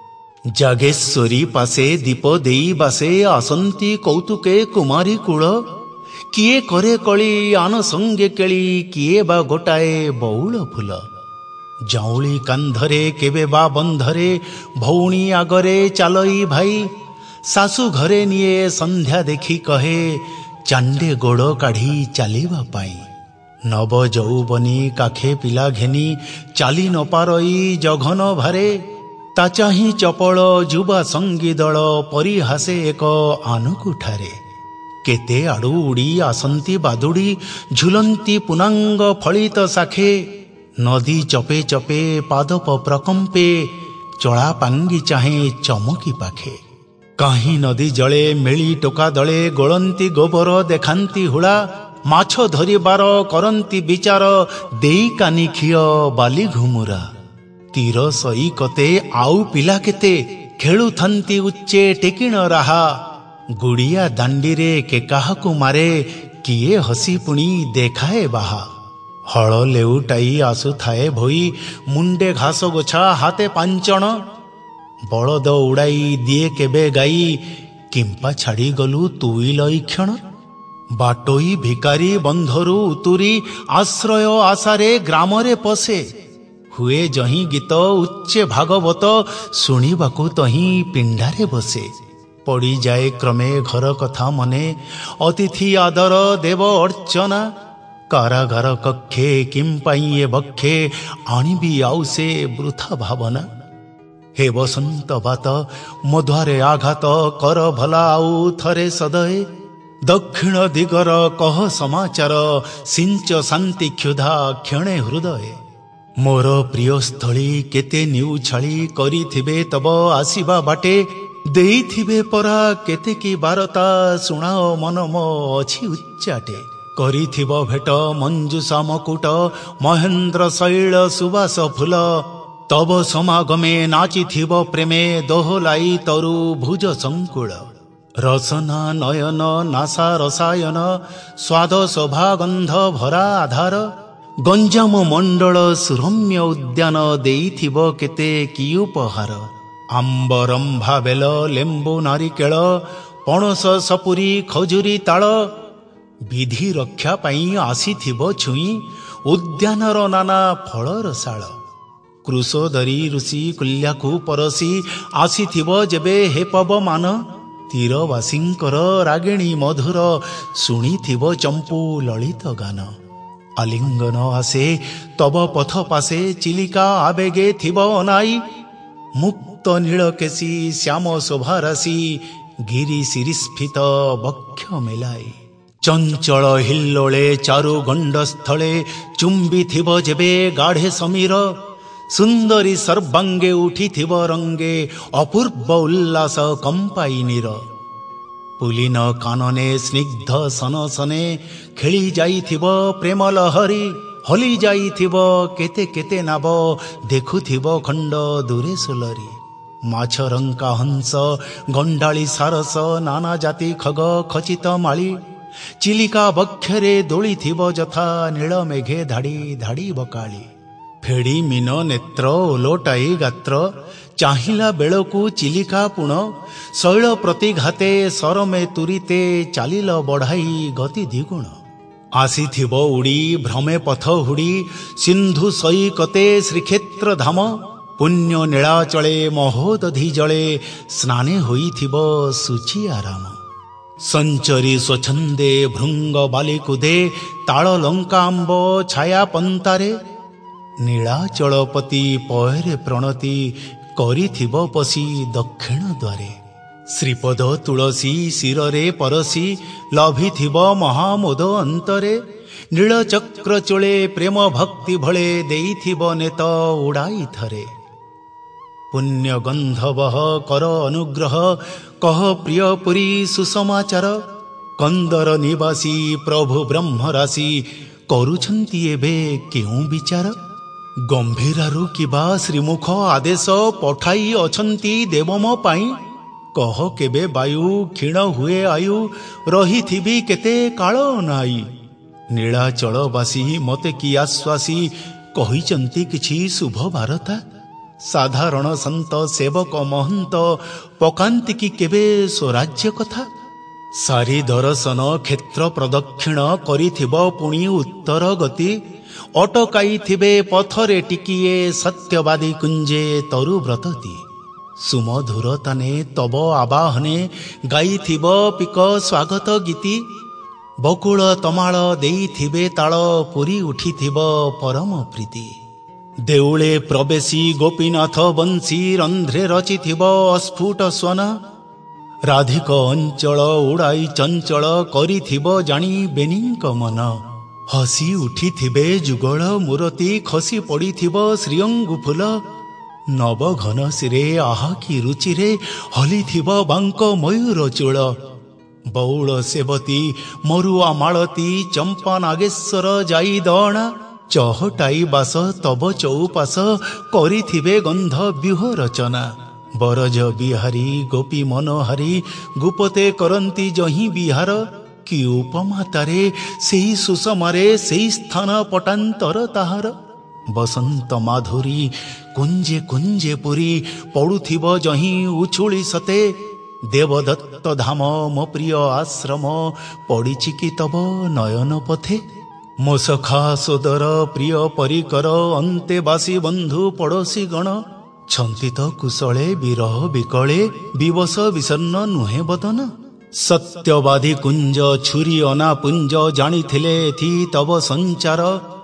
ଜାଗେଶ୍ୱରୀ ପାଶେ ଦୀପ ଦେଇ ବାସେ, ଆସନ୍ତି କୌତୁକେ କୁମାରୀ କୂଳ। କିଏ କରେ କଳି ଆନ ସଙ୍ଗେ କେଳି, କିଏ ବା ଗୋଟାଏ ବଉଳ ଫୁଲ। ଜାଉଳି କାନ୍ଧରେ କେବେ ବା ବନ୍ଧରେ, ଭଉଣୀ ଆଗରେ ଚାଲଇ ଭାଇ। ଶାଶୁ ଘରେ ନିଏ ସନ୍ଧ୍ୟା ଦେଖି କହେ, ଚାଣ୍ଡେ ଗୋଡ଼ କାଢ଼ି ଚାଲିବା ପାଇଁ। ନବ ଯୌବନୀ କାଖେ ପିଲା ଘେନି, ଚାଲି ନ ପାରଇ ଜଘନ ଭାରେ। ତା ଚାହିଁ ଚପଳ ଯୁବା ସଙ୍ଗୀ ଦଳ, ପରିହାସେ ଏକ ଆନକୁଠାରେ। କେତେ ଆଡ଼ୁ ଉଡ଼ି ଆସନ୍ତି ବାଦୁଡ଼ି, ଝୁଲନ୍ତି ପୁନାଙ୍ଗ ଫଳିତ ଶାଖେ। ନଦୀ ଚପେ ଚପେ ପାଦପ ପ୍ରକମ୍ପେ, ଚଳା ପାଙ୍ଗି ଚାହେଁ ଚମକି ପାଖେ। କାହିଁ ନଦୀ ଜଳେ ମେଳି ଟୋକା ଦଳେ, ଗୋଳନ୍ତି ଗୋବର ଦେଖାନ୍ତି ହୁଳା। ମାଛ ଧରିବାର କରନ୍ତି ବିଚାର, ଦେଇ କାନି ଖିଅ ବାଲି ଘୁମୁରା। ତୀର ସଇ କତେ ଆଉ ପିଲା କେତେ, ଖେଳୁଥାନ୍ତି ଉଚ୍ଚେ ଟେକିଣ ରାହା। ଗୁଡ଼ିଆ ଦାଣ୍ଡିରେ କେ କାହାକୁ ମାରେ, କିଏ ହସି ପୁଣି ଦେଖାଏ ବାହା। ହଳ ଲେଉଟାଇ ଆସୁଥାଏ ଭୋଇ, ମୁଣ୍ଡେ ଘାସ ଗୋଛା ହାତେ ପାଞ୍ଚଣ। ବଳଦ ଉଡ଼ାଇ ଦିଏ କେବେ ଗାଈ, କିମ୍ପା ଛାଡ଼ି ଗଲୁ ତୁଇ ଲଇକ୍ଷଣ। ବାଟୋଇ ଭିକାରୀ ବନ୍ଧରୁ ଉତୁରି, ଆଶ୍ରୟ ଆଶାରେ ଗ୍ରାମରେ ପଶେ। ହୁଏ ଯହିଁ ଗୀତ ଉଚ୍ଚେ ଭାଗବତ, ଶୁଣିବାକୁ ତହିଁ ପିଣ୍ଡାରେ ବସେ। ପଡ଼ିଯାଏ କ୍ରମେ ଘର କଥା ମନେ, ଅତିଥି ଆଦର ଦେବ ଅର୍ଚ୍ଚନା। କାରାଗାର କକ୍ଷେ କିମ୍ପାଇଁ ଏ ବକ୍ଷେ, ଆଣିବି ଆଉ ସେ ବୃଥା ଭାବନା। ହେ ବସନ୍ତ ବାତ ମଧୁରେ ଆଘାତ, କର ଭଲା ଆଉ ଥରେ ସଦୟ। ଦକ୍ଷିଣ ଦିଗର କହ ସମାଚାର, ସିଞ୍ଚ ଶାନ୍ତି କ୍ଷୁଧା କ୍ଷଣେ ହୃଦୟ। ମୋର ପ୍ରିୟ ସ୍ଥଳୀ କେତେ ନିଉଛାଳି, କରିଥିବେ ତବ ଆସିବା ବାଟେ। ଦେଇଥିବେ ପରା କେତେ କି ବାରତା, ଶୁଣାଅ ମନ ମୋ ଅଛି ଉଚ୍ଚାଟେ। କରିଥିବ ଭେଟ ମଞ୍ଜୁଷା ମକୁଟ, ମହେନ୍ଦ୍ର ଶୈଳ ସୁବାସ ଫୁଲ। ତବ ସମାଗମେ ନାଚିଥିବ ପ୍ରେମେ, ଦୋହଲାଇ ତରୁ ଭୁଜ ସଙ୍କୁଳ। ରସନା ନୟନ ନାସା ରସାୟନ, ସ୍ୱାଦ ଶୋଭା ଗନ୍ଧ ଭରା ଆଧାର। ଗଞ୍ଜାମ ମଣ୍ଡଳ ସୁରମ୍ୟ ଉଦ୍ୟାନ, ଦେଇଥିବ କେତେ କି ଉପହାର। ଆମ୍ବ ରମ୍ଭା ବେଲ ଲେମ୍ବୁ ନାରିକେଳ, ପଣସ ସପୁରୀ ଖଜୁରୀ ତାଳ। ବିଧି ରକ୍ଷା ପାଇଁ ଆସିଥିବ ଛୁଇଁ, ଉଦ୍ୟାନର ନାନା ଫଳର ଶାଳ। କୃଷୋଦରୀ ଋଷି କୁଲ୍ୟାକୁ ପରଶି, ଆସିଥିବ ଯେବେ ହେ ପବମାନ। ତୀରବାସୀଙ୍କର ରାଗିଣୀ ମଧୁର, ଶୁଣିଥିବ ଚମ୍ପୁ ଲଳିତ ଗାନ। ଆଲିଙ୍ଗନ ଆସେ ତବ ପଥ ପାଶେ ଚିଲିକା ଆବେଗେ ଥିବ ଅନାଇ ମୁକ୍ତ ନୀଳକେଶୀ ଶ୍ୟାମ ଶୋଭାରାଶି ଗିରି ଶିରିସ୍ଫିତ ବକ୍ଷ ମେଲାଇ ଚଞ୍ଚଳ ହିଲ୍ଲୋଳେ ଚାରୁ ଗଣ୍ଡସ୍ଥଳେ ଚୁମ୍ବିଥିବ ଯେବେ ଗାଢ଼େ ସମୀର ସୁନ୍ଦରୀ ସର୍ବାଙ୍ଗେ ଉଠିଥିବ ରଙ୍ଗେ ଅପୂର୍ବ ଉଲ୍ଲାସ କମ୍ପାଇ ନୀର ପୁଲିନ କାନନେ ସ୍ନିଗ୍ଧ ସନସନେ ଖେଳି ଯାଇଥିବ ପ୍ରେମ ଲହରୀ ହଲି ଯାଇଥିବ କେତେ କେତେ ନାବ ଦେଖୁଥିବ ଖଣ୍ଡ ଦୂରେ ସୁଲରୀ ମାଛରଙ୍କା ହଂସ ଗଣ୍ଡାଳି ସାରସ ନାନା ଜାତି ଖଗ ଖଚିତ ମାଳି ଚିଲିକା ବକ୍ଷରେ ଦୋଳିଥିବ ଯଥା ନୀଳ ମେଘେ ଧାଡ଼ି ଧାଡ଼ି ବକାଳି ଫେଡ଼ି ମୀନ ନେତ୍ର ଓଲଟାଇ ଗାତ୍ର ଚାହିଁଲା ବେଳକୁ ଚିଲିକା ପୁଣ ଶୈଳ ପ୍ରତିଘାତେ ସରମେ ତୁରିତେ ଚାଲିଲ ବଢ଼ାଇ ଗତି ଦ୍ୱିଗୁଣ ଆସିଥିବ ଉଡ଼ି ଭ୍ରମେ ପଥ ହୁଡ଼ି ସିନ୍ଧୁ ସୈକତେ ଶ୍ରୀକ୍ଷେତ୍ର ଧାମ ପୁଣ୍ୟ ନୀଳାଚଳେ ମହୋଦଧି ଜଳେ ସ୍ନାନେ ହୋଇଥିବ ସୁଚି ଆରାମ ସଞ୍ଚରୀ ସ୍ୱଚ୍ଛନ୍ଦେ ଭୃଙ୍ଗ ବାଲିକୁଦେ ତାଳ ଲଙ୍କାମ୍ବ ଛାୟା ପନ୍ତାରେ ନୀଳାଚଳପତି ପୟରେ ପ୍ରଣତି କରିଥିବ ପଶି ଦକ୍ଷିଣ ଦ୍ୱାରେ ଶ୍ରୀପଦ ତୁଳସୀ ଶିରରେ ପରଶି ଲଭିଥିବ ମହାମୋଦ ଅନ୍ତରେ ନୀଳଚକ୍ର ଚୋଳେ ପ୍ରେମ ଭକ୍ତି ଭଳେ ଦେଇଥିବ ନେତ ଉଡ଼ାଇ ଥରେ ପୁଣ୍ୟ ଗନ୍ଧବହ କର ଅନୁଗ୍ରହ କହ ପ୍ରିୟ ପୁରୀ ସୁସମାଚାର କନ୍ଦର ନିବାସୀ ପ୍ରଭୁ ବ୍ରହ୍ମରାଶି କରୁଛନ୍ତି ଏବେ କେଉଁ ବିଚାର ଗମ୍ଭୀରାରୁ କିବା ଶ୍ରୀମୁଖ ଆଦେଶ ପଠାଇ ଅଛନ୍ତି ଦେବମ ପାଇଁ କହ କେବେ ବାୟୁ କ୍ଷୀଣ ହୁଏ ଆୟୁ ରହିଥିବି କେତେ କାଳ ନାଇ ନୀଳାଚଳବାସୀ ମୋତେ କି ଆଶ୍ୱାସୀ କହିଛନ୍ତି କିଛି ଶୁଭ ବାରତା ସାଧାରଣ ସନ୍ତ ସେବକ ମହନ୍ତ ପକାନ୍ତି କି କେବେ ସ୍ୱରାଜ୍ୟ କଥା ସାରି ଦର୍ଶନ କ୍ଷେତ୍ର ପ୍ରଦକ୍ଷିଣ କରିଥିବ ପୁଣି ଉତ୍ତର ଗତି ଅଟକାଇଥିବେ ପଥରେ ଟିକିଏ ସତ୍ୟବାଦୀ କୁଞ୍ଜେ ତରୁ ବ୍ରତତି ସୁମଧୁର ତାନେ ତବ ଆବାହନେ ଗାଇଥିବ ପିକ ସ୍ୱାଗତ ଗୀତି ବକୁଳ ତମାଳ ଦେଇଥିବେ ତାଳ ପୁରୀ ଉଠିଥିବ ପରମ ପ୍ରୀତି ଦେଉଳେ ପ୍ରବେଶୀ ଗୋପୀନାଥ ବଂଶୀ ରନ୍ଧ୍ରେ ରଚିଥିବ ଅସ୍ଫୁଟ ସ୍ୱନ ରାଧିକ ଅଞ୍ଚଳ ଉଡ଼ାଇ ଚଞ୍ଚଳ କରିଥିବ ଜାଣି ବେନିଙ୍କ ମନ ହସି ଉଠିଥିବେ ଯୁଗଳ ମୂରତି ଖସି ପଡ଼ିଥିବ ଶ୍ରୀଅଙ୍ଗୁ ଫୁଲ ନବଘନ ଶିରେ ଆହା କି ରୁଚିରେ ହଲିଥିବ ବାଙ୍କ ମୟୂର ଚୂଳ ବଉଳ ସେବତୀ ମରୁଆ ମାଳତୀ ଚମ୍ପା ନାଗେଶ୍ୱର ଯାଇ ଦଅଣା ଚହଟାଇ ବାସ ତବ ଚଉପାଶ କରିଥିବେ ଗନ୍ଧ ବ୍ୟୁହ ରଚନା ବରଜ ବିହାରୀ ଗୋପୀ ମନୋହାରୀ ଗୁପତେ କରନ୍ତି ଯହିଁ ବିହାର କି ଉପମାତାରେ ସେହି ସୁଷମାରେ ସେହି ସ୍ଥାନ ପଟାନ୍ତର ତାହାର ବସନ୍ତ ମାଧୁରୀ କୁଞ୍ଜେ କୁଞ୍ଜେ ପୁରୀ ପଡ଼ୁଥିବ ଯହିଁ ଉଛୁଳି ସତେ ଦେବଦତ୍ତ ଧାମ ମୋ ପ୍ରିୟ ଆଶ୍ରମ ପଡ଼ିଛି କି ତବ ନୟନ ପଥେ ମୋ ସଖା ସୋଦର ପ୍ରିୟ ପରିକର ଅନ୍ତେବାସୀ ବନ୍ଧୁ ପଡ଼ୋଶୀ ଗଣ ଛନ୍ତିତ କୁଶଳେ ବିରହ ବିକଳେ ବିବଶ ବିଷର୍ଣ୍ଣ ନୁହେଁ ବଦନ ସତ୍ୟବାଦୀ କୁଞ୍ଜ ଛୁରୀ ଅନା ପୁଞ୍ଜ ଜାଣିଥିଲେ ଏଥି ତବ ସଞ୍ଚାର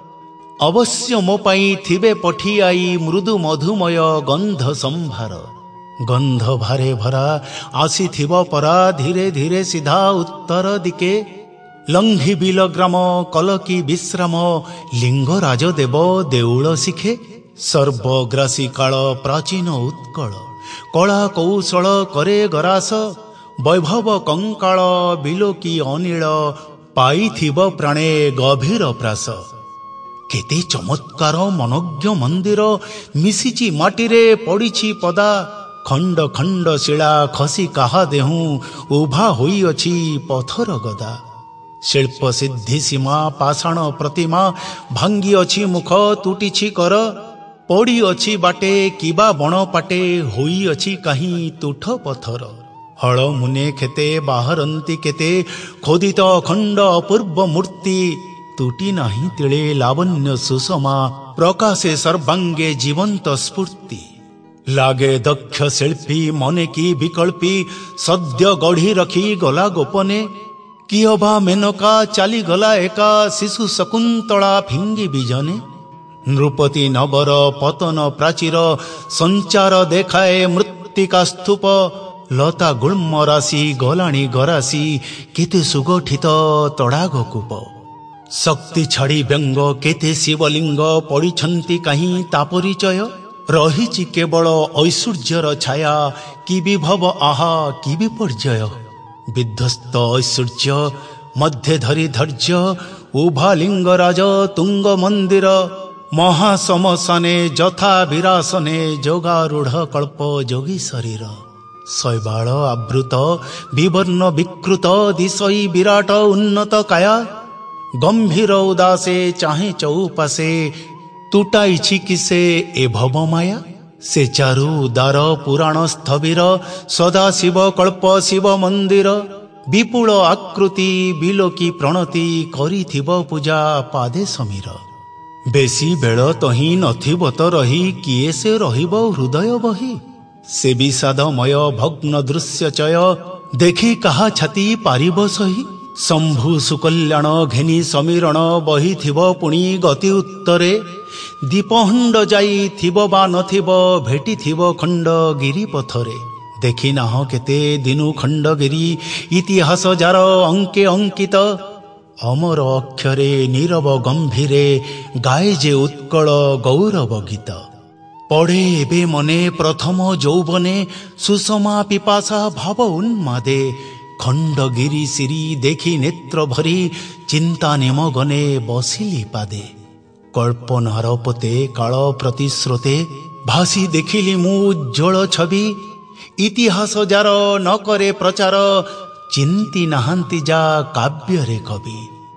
ଅବଶ୍ୟ ମୋ ପାଇଁ ଥିବେ ପଠିଆଇ ମୃଦୁ ମଧୁମୟ ଗନ୍ଧ ସମ୍ଭାର ଗନ୍ଧ ଭାରେ ଭରା ଆସିଥିବ ପରା ଧୀରେ ଧୀରେ ସିଧା ଉତ୍ତର ଦିକେ ଲଙ୍ଘି ବିଲ ଗ୍ରାମ କଲକି ବିଶ୍ରାମ ଲିଙ୍ଗରାଜ ଦେବ ଦେଉଳ ଶିଖେ ସର୍ବଗ୍ରାସୀ କାଳ ପ୍ରାଚୀନ ଉତ୍କଳ କଳା କୌଶଳ କରେ ଗରାସ ବୈଭବ କଙ୍କାଳ ବିଲୋକି ଅନିଳ ପାଇଥିବ ପ୍ରାଣେ ଗଭୀର ପ୍ରାସ କେତେ ଚମତ୍କାର ମନୋଜ୍ଞ ମନ୍ଦିର ମିଶିଛି ମାଟିରେ ପଡ଼ିଛି ପଦା ଖଣ୍ଡ ଖଣ୍ଡ ଶିଳା ଖସି କାହା ଦେହୁଁ ଉଭା ହୋଇଅଛି ପଥର ଗଦା ଶିଳ୍ପ ସିଦ୍ଧି ସୀମା ପାଷାଣ ପ୍ରତିମା ଭାଙ୍ଗିଅଛି ମୁଖ ତୁଟିଛି କର ପଡ଼ିଅଛି ବାଟେ କିବା ବଣ ପାଟେ ହୋଇଅଛି କାହିଁ ତୁଠ ପଥର ହଳ ମୁନେ କ୍ଷେତେ ବାହାରନ୍ତି କେତେ ଖୋଦିତ ଅଖଣ୍ଡ ଅପୂର୍ବ ମୂର୍ତ୍ତି ତୁଟି ନାହିଁ ତିଳେ ଲାବଣ୍ୟ ସୁଷମା ପ୍ରକାଶେ ସର୍ବାଙ୍ଗେ ଜୀବନ୍ତ ସ୍ଫୂର୍ତ୍ତି ଲାଗେ ଦକ୍ଷ ଶିଳ୍ପୀ ମନେ କି ବିକଳ୍ପୀ ସଦ୍ୟ ଗଢ଼ି ରଖି ଗଲା ଗୋପନେ କିଏ ବା ମେନକା ଚାଲିଗଲା ଏକା ଶିଶୁ ଶକୁନ୍ତଳା ଫିଙ୍ଗି ବିଜନେ। ନୃପତି ନବର ପତନ ପ୍ରାଚୀର ସଞ୍ଚାର ଦେଖାଏ ମୃତ୍ତିକା ସ୍ତୂପ। ଲତା ଗୁଳ୍ମ ରାଶି ଗଲାଣି ଗରାସି କେତେ ସୁଗଠିତ ତଡ଼ାଗ କୂପ। ଶକ୍ତି ଛାଡ଼ି ବ୍ୟଙ୍ଗ କେତେ ଶିବଲିଙ୍ଗ ପଡ଼ିଛନ୍ତି କାହିଁ ତା ପରିଚୟ। ରହିଛି କେବଳ ଐଶ୍ୱର୍ଯ୍ୟର ଛାୟା କି ବିଭବ ଆହା କି ବିପର୍ଯ୍ୟୟ। ବିଧ୍ୱସ୍ତ ଐଶ୍ୱର୍ଯ୍ୟ ମଧ୍ୟେ ଧରି ଧୈର୍ଯ୍ୟ ଉଭା ଲିଙ୍ଗରାଜ ତୁଙ୍ଗ ମନ୍ଦିର। ମହାଶମଶାନେ ଯଥା ବିରାସନେ ଯୋଗାରୂଢ଼ କଳ୍ପ ଯୋଗୀ ଶରୀର। ଶୈବାଳ ଆବୃତ ବିବର୍ଣ୍ଣ ବିକୃତ ଦିଶଇ ବିରାଟ ଉନ୍ନତ କାୟା। ଗମ୍ଭୀର ଉଦାସେ ଚାହେଁ ଚଉପାଶେ ତୁଟାଇଛି କି ସେ ଏ ଭବ ମାୟା। ସେ ଚାରୁ ଉଦାର ପୁରାଣ ସ୍ଥବିର ସଦାଶିବ କଳ୍ପ ଶିବ ମନ୍ଦିର। ବିପୁଳ ଆକୃତି ବିଲୋକି ପ୍ରଣତି କରିଥିବ ପୂଜା ପାଦେ ସମୀର। ବେଶୀ ବେଳ ତହିଁ ନଥିବ ତ ରହି କିଏ ସେ ରହିବ ହୃଦୟ ବହି। ସେ ବିଷାଦମୟ ଭଗ୍ନ ଦୃଶ୍ୟଚୟ ଦେଖି କାହା ଛାତି ପାରିବ ସହି। ଶମ୍ଭୁ ସୁକଲ୍ୟାଣ ଘେନି ସମୀରଣ ବହିଥିବ ପୁଣି ଗତି ଉତ୍ତରେ। ଦୀପହଣ୍ଡ ଯାଇଥିବ ବା ନଥିବ ଭେଟିଥିବ ଖଣ୍ଡଗିରି ପଥରେ। ଦେଖିନାହ କେତେ ଦିନୁ ଖଣ୍ଡଗିରି ଇତିହାସ ଯାର ଅଙ୍କେ ଅଙ୍କିତ। ଅମର ଅକ୍ଷରେ ନୀରବ ଗମ୍ଭୀରେ ଗାଏ ଯେ ଉତ୍କଳ ଗୌରବ ଗୀତ। ପଢ଼େ ଏବେ ମନେ ପ୍ରଥମ ଯୌବନେ ସୁଷମା ପିପାସା ଭାବ ଉନ୍ମାଦେ। ଖଣ୍ଡଗିରି ଶିରି ଦେଖି ନେତ୍ର ଭରି ଚିନ୍ତା ନିମଗନେ ବସିଲି ପାଦେ। କଳ୍ପନାର ପୋତେ କାଳ ପ୍ରତିଶ୍ରୋତେ ଭାସି ଦେଖିଲି ମୁଁ ଉଜ୍ଜ୍ୱଳ ଛବି। ଇତିହାସ ଯାର ନ କରେ ପ୍ରଚାର ଚିନ୍ତି ନାହାନ୍ତି ଯା କାବ୍ୟରେ କବି।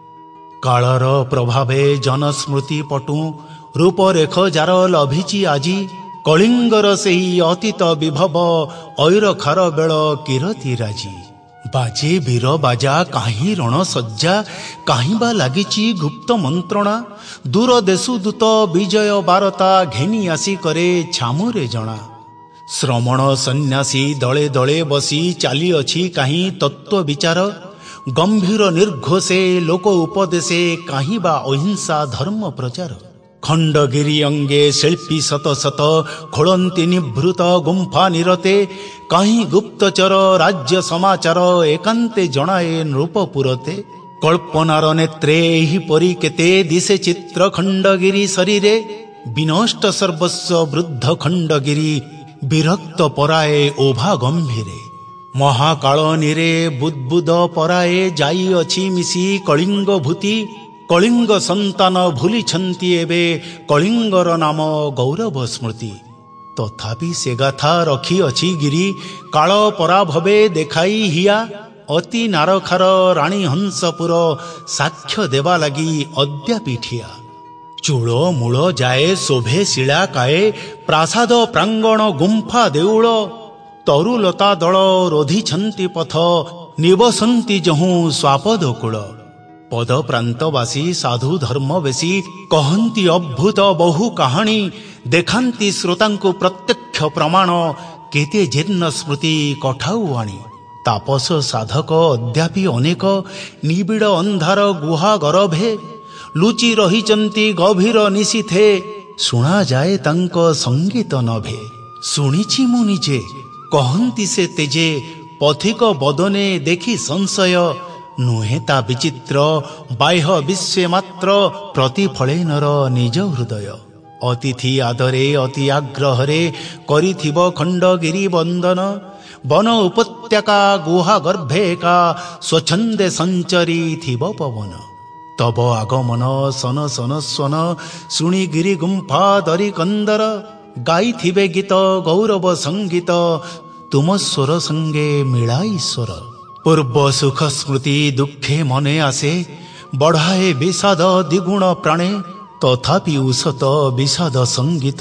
କାଳର ପ୍ରଭାବେ ଜନସ୍ମୃତି ପଟୁ ରୂପରେଖ ଯାର ଲଭିଛି ଆଜି। କଳିଙ୍ଗର ସେହି ଅତୀତ ବିଭବ ଐରଖାର ବେଳ କିରତି ରାଜି। ବାଜେ ବୀର ବାଜା କାହିଁ ରଣସଜ୍ଜା କାହିଁ ବା ଲାଗିଛି ଗୁପ୍ତ ମନ୍ତ୍ରଣା। ଦୂର ଦେଶୁ ଦୂତ ବିଜୟ ବାରତା ଘେନି ଆସି କରେ ଛାମୁରେ ଜଣା। ଶ୍ରମଣ ସନ୍ନ୍ୟାସୀ ଦଳେ ଦଳେ ବସି ଚାଲିଅଛି କାହିଁ ତତ୍ତ୍ୱ ବିଚାର। ଗମ୍ଭୀର ନିର୍ଘୋଷେ ଲୋକ ଉପଦେଶେ କାହିଁ ବା ଅହିଂସା ଧର୍ମ ପ୍ରଚାର। ଖଣ୍ଡଗିରି ଅଙ୍ଗେ ଶିଳ୍ପୀ ଶତ ଶତ ଖୋଳନ୍ତି ନିଭୃତ ଗୁମ୍ଫା ନିରତେ। କାହିଁ ଗୁପ୍ତଚର ରାଜ୍ୟ ସମାଚାର ଏକାନ୍ତେ ଜଣାଏ ନୃପପୁରତେ। କଳ୍ପନାର ନେତ୍ରେ ଏହିପରି କେତେ ଦିଶେ ଚିତ୍ର ଖଣ୍ଡଗିରି ଶରୀରେ। ବିନଷ୍ଟ ସର୍ବସ୍ୱ ବୃଦ୍ଧ ଖଣ୍ଡଗିରି ବିରକ୍ତ ପରାଏ ଓଭା ଗମ୍ଭୀରେ। ମହାକାଳନୀରେ ବୁଦ୍ବୁଦ ପରାଏ ଯାଇଅଛି ମିଶି କଳିଙ୍ଗ ଭୂତି। କଳିଙ୍ଗ ସନ୍ତାନ ଭୁଲିଛନ୍ତି ଏବେ କଳିଙ୍ଗର ନାମ ଗୌରବ ସ୍ମୃତି। ତଥାପି ସେ ଗାଥା ରଖିଅଛି ଗିରି କାଳ ପରାଭବେ ଦେଖାଇ ହିଆ। ଅତି ନାରଖାର ରାଣୀ ହଂସପୁର ସାକ୍ଷ୍ୟ ଦେବା ଲାଗି ଅଦ୍ୟାପି ଠିଆ। ଚୂଳ ମୂଳ ଯାଏ ଶୋଭେ ଶିଳା କାଏ ପ୍ରାସାଦ ପ୍ରାଙ୍ଗଣ ଗୁମ୍ଫା ଦେଉଳ। ତରୁଲତା ଦଳ ରୋଧିଛନ୍ତି ପଥ ନିବସନ୍ତି ଯହୁଁ ସ୍ୱାପଦ କୂଳ। ପଦପ୍ରାନ୍ତବାସୀ ସାଧୁ ଧର୍ମ ବେଶୀ କହନ୍ତି ଅଦ୍ଭୁତ ବହୁ କାହାଣୀ। ଦେଖାନ୍ତି ଶ୍ରୋତାଙ୍କୁ ପ୍ରତ୍ୟକ୍ଷ ପ୍ରମାଣ କେତେ ଜୀର୍ଣ୍ଣ ସ୍ମୃତି କଠାଉ ଆଣି। ତାପସ ସାଧକ ଅଦ୍ୟାପି ଅନେକ ନିବିଡ଼ ଅନ୍ଧାର ଗୁହା ଗରଭେ। ଲୁଚି ରହିଛନ୍ତି ଗଭୀର ନିଶିଥେ ଶୁଣାଯାଏ ତାଙ୍କ ସଙ୍ଗୀତ ନଭେ। ଶୁଣିଛି ମୁଁ ନିଜେ କହନ୍ତି ସେ ତେଜେ ପଥିକ ବଦନେ ଦେଖି ସଂଶୟ। ନୁହେଁ ତା ବିଚିତ୍ର ବାହ୍ୟ ବିଶ୍ୱେ ମାତ୍ର ପ୍ରତିଫଳେନର ନିଜ ହୃଦୟ। ଅତିଥି ଆଦରେ ଅତି ଆଗ୍ରହରେ କରିଥିବ ଖଣ୍ଡଗିରି ବନ୍ଦନ। ବନ ଉପତ୍ୟକା ଗୁହା ଗର୍ଭେ ଏକା ସ୍ୱଚ୍ଛନ୍ଦେ ସଞ୍ଚରି ଥିବ ପବନ। ତବ ଆଗମନ ସନ ସନ ସ୍ୱନ ଶୁଣି ଗିରି ଗୁମ୍ଫା ଦରି କନ୍ଦର। ଗାଇଥିବେ ଗୀତ ଗୌରବ ସଙ୍ଗୀତ ତୁମ ସ୍ୱର ସଙ୍ଗେ ମିଳାଇ ସ୍ୱର। ପୂର୍ବ ସୁଖ ସ୍ମୃତି ଦୁଃଖେ ମନେ ଆସେ ବଢ଼ାଏ ବିଷାଦ ଦ୍ୱିଗୁଣ ପ୍ରାଣେ। ତଥାପି ଉଷତ ବିଷାଦ ସଙ୍ଗୀତ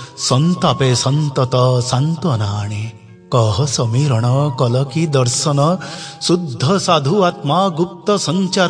ସନ୍ତାପେ ସନ୍ତତ ସାନ୍ତ୍ୱନା ଆଣେ। କହ ସମୀରଣ କଲକି ଦର୍ଶନ ଶୁଦ୍ଧ ସାଧୁ ଆତ୍ମା ଗୁପ୍ତ ସଞ୍ଚାର।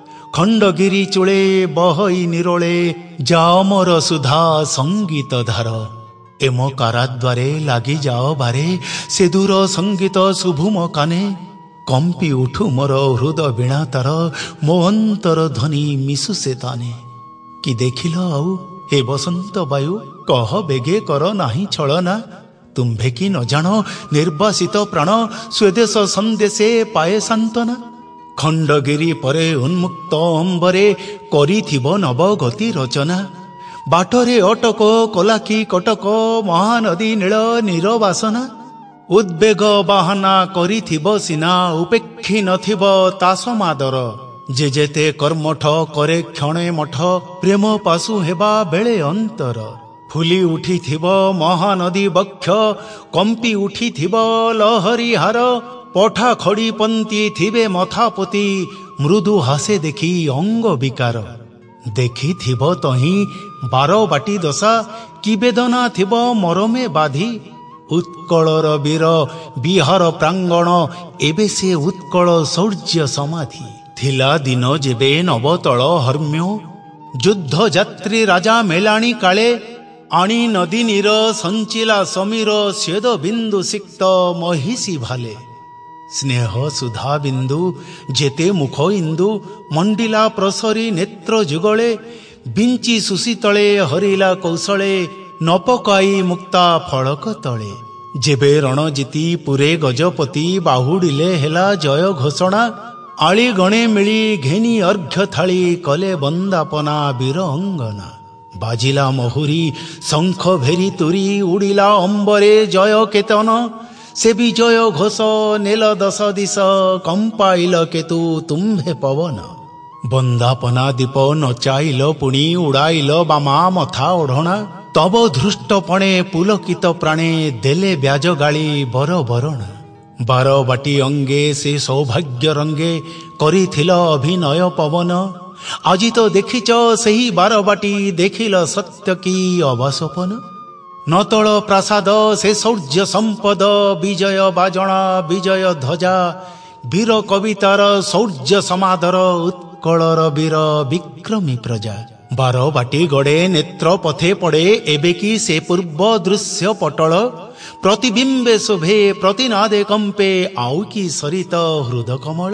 ଖଣ୍ଡଗିରି ଚୂଳେ ବହଇ ନିରୋଳେ ଯାଅମର ସୁଧା ସଙ୍ଗୀତ ଧାର। ଏମ କାରାଦ୍ୱାରେ ଲାଗି ଯାଅ ବାରେ ସେ ଦୂର ସଙ୍ଗୀତ ଶୁଭୁମ କାନେ। କମ୍ପି ଉଠୁ ମୋର ହୃଦ ବୀଣା ତାର, ମୋ ଅନ୍ତର ଧ୍ୱନି ମିଶୁ ସେ ତାନେ। କି ଦେଖିଲ ଆଉ ହେ ବସନ୍ତ ବାୟୁ, କହ ବେଗେ କର ନାହିଁ ଛଳନା। ତୁମ୍ଭେ କି ନ ଜାଣ ନିର୍ବାସିତ ପ୍ରାଣ, ସ୍ୱଦେଶ ସନ୍ଦେଶେ ପାଏ ସାନ୍ତ୍ୱନା। ଖଣ୍ଡଗିରି ପରେ ଉନ୍ମୁକ୍ତ ଅମ୍ବରେ, କରିଥିବ ନବଗତି ରଚନା। ବାଟରେ ଅଟକ କଲା କି କଟକ, ମହାନଦୀ ନୀଳ ନିରବାସନା। ଉଦ୍ବେଗ ବାହାନା କରିଥିବ ସିନା, ଉପେକ୍ଷୀ ନଥିବ ତା ସମାଦର। ଯେ ଯେତେ କର୍ମଠ କରେ କ୍ଷଣେ ମଠ, ପ୍ରେମ ପାଶୁ ହେବା ବେଳେ ଅନ୍ତର। ଫୁଲି ଉଠିଥିବ ମହାନଦୀ ବକ୍ଷ, କମ୍ପି ଉଠିଥିବ ଲହରୀ ହାର। ପଠା ଖଡ଼ି ପନ୍ତି ଥିବେ ମଥାପତି, ମୃଦୁ ହାସେ ଦେଖି ଅଙ୍ଗ ବିକାର। ଦେଖିଥିବ ତହିଁ ବାରବାଟୀ ଦଶା, କି ବେଦନା ଥିବ ମରମେ ବାଧି। ଉତ୍କଳର ବୀର ବିହାର ପ୍ରାଙ୍ଗଣ, ଏବେ ସେ ଉତ୍କଳ ଶୌର୍ଯ୍ୟ ସମାଧି। ଥିଲା ଦିନ ଯେବେ ନବତଳ ହର୍ମ୍ୟ, ଯୁଦ୍ଧ ଯାତ୍ରୀ ରାଜା ମେଲାଣି କାଳେ। ଆଣି ନଦୀ ନୀର ସଞ୍ଚିଲା ସମୀର, ସ୍ୱେଦ ବିନ୍ଦୁ ସିକ୍ତ ମହିଷୀ ଭାଲେ। ସ୍ନେହ ସୁଧା ବିନ୍ଦୁ ଯେତେ ମୁଖ ଇନ୍ଦୁ, ମଣ୍ଡିଲା ପ୍ରସରୀ ନେତ୍ର ଯୁଗଳେ। ବିଞ୍ଚି ସୁଶୀତଳେ ହରିଲା କୌଶଳେ, ନ ପକାଇ ମୁକ୍ତା ଫଳକ ତଳେ। ଯେବେ ରଣଜିତି ପୁରେ ଗଜପତି, ବାହୁଡ଼ିଲେ ହେଲା ଜୟ ଘୋଷଣା। ଆଳି ଗଣେ ମିଳି ଘେନି ଅର୍ଘ୍ୟ ଥାଳି, କଲେ ବନ୍ଦାପନା ବୀର ଅଙ୍ଗନା। ବାଜିଲା ମହୁରୀ ଶଙ୍ଖ ଭେରି ତୁରି, ଉଡ଼ିଲା ଅମ୍ବରେ ଜୟ କେତନ। ସେ ବିଜୟ ଘୋଷ ନେଲ ଦଶ ଦିଶ, କମ୍ପାଇଲ କେତୁ ତୁମ୍ଭେ ପବନ। ବନ୍ଦାପନା ଦୀପ ନଚାଇଲ ପୁଣି, ଉଡ଼ାଇଲ ବାମା ମଥା ଓଢ଼ଣା। ତବ ଧୃଷ୍ଟପଣେ ପୁଲକିତ ପ୍ରାଣେ, ଦେଲେ ବ୍ୟାଜ ଗାଳି ବର ବରଣା। ବାରବାଟୀ ଅଙ୍ଗେ ସେ ସୌଭାଗ୍ୟ ରଙ୍ଗେ, କରିଥିଲ ଅଭିନୟ ପବନ। ଆଜି ତ ଦେଖିଛ ସେହି ବାରବାଟୀ, ଦେଖିଲ ସତ୍ୟ କି ଅବସପନ। ନତଳ ପ୍ରାସାଦ ସେ ଶୌର୍ଯ୍ୟ ସମ୍ପଦ, ବିଜୟ ବାଜଣା ବିଜୟ ଧ୍ୱଜା। ବୀର କବିତାର ଶୌର୍ଯ୍ୟ ସମାଦର, ଉତ୍କଳର ବୀର ବିକ୍ରମୀ ପ୍ରଜା। ବାରବାଟୀ ଗଡ଼େ ନେତ୍ର ପଥେ ପଡ଼େ, ଏବେ କି ସେ ପୂର୍ବ ଦୃଶ୍ୟ ପଟଳ। ପ୍ରତିବିମ୍ବେ ଶୋଭେ ପ୍ରତିନାଦେ କମ୍ପେ, ଆଉ କି ସରିତ ହୃଦ କମଳ।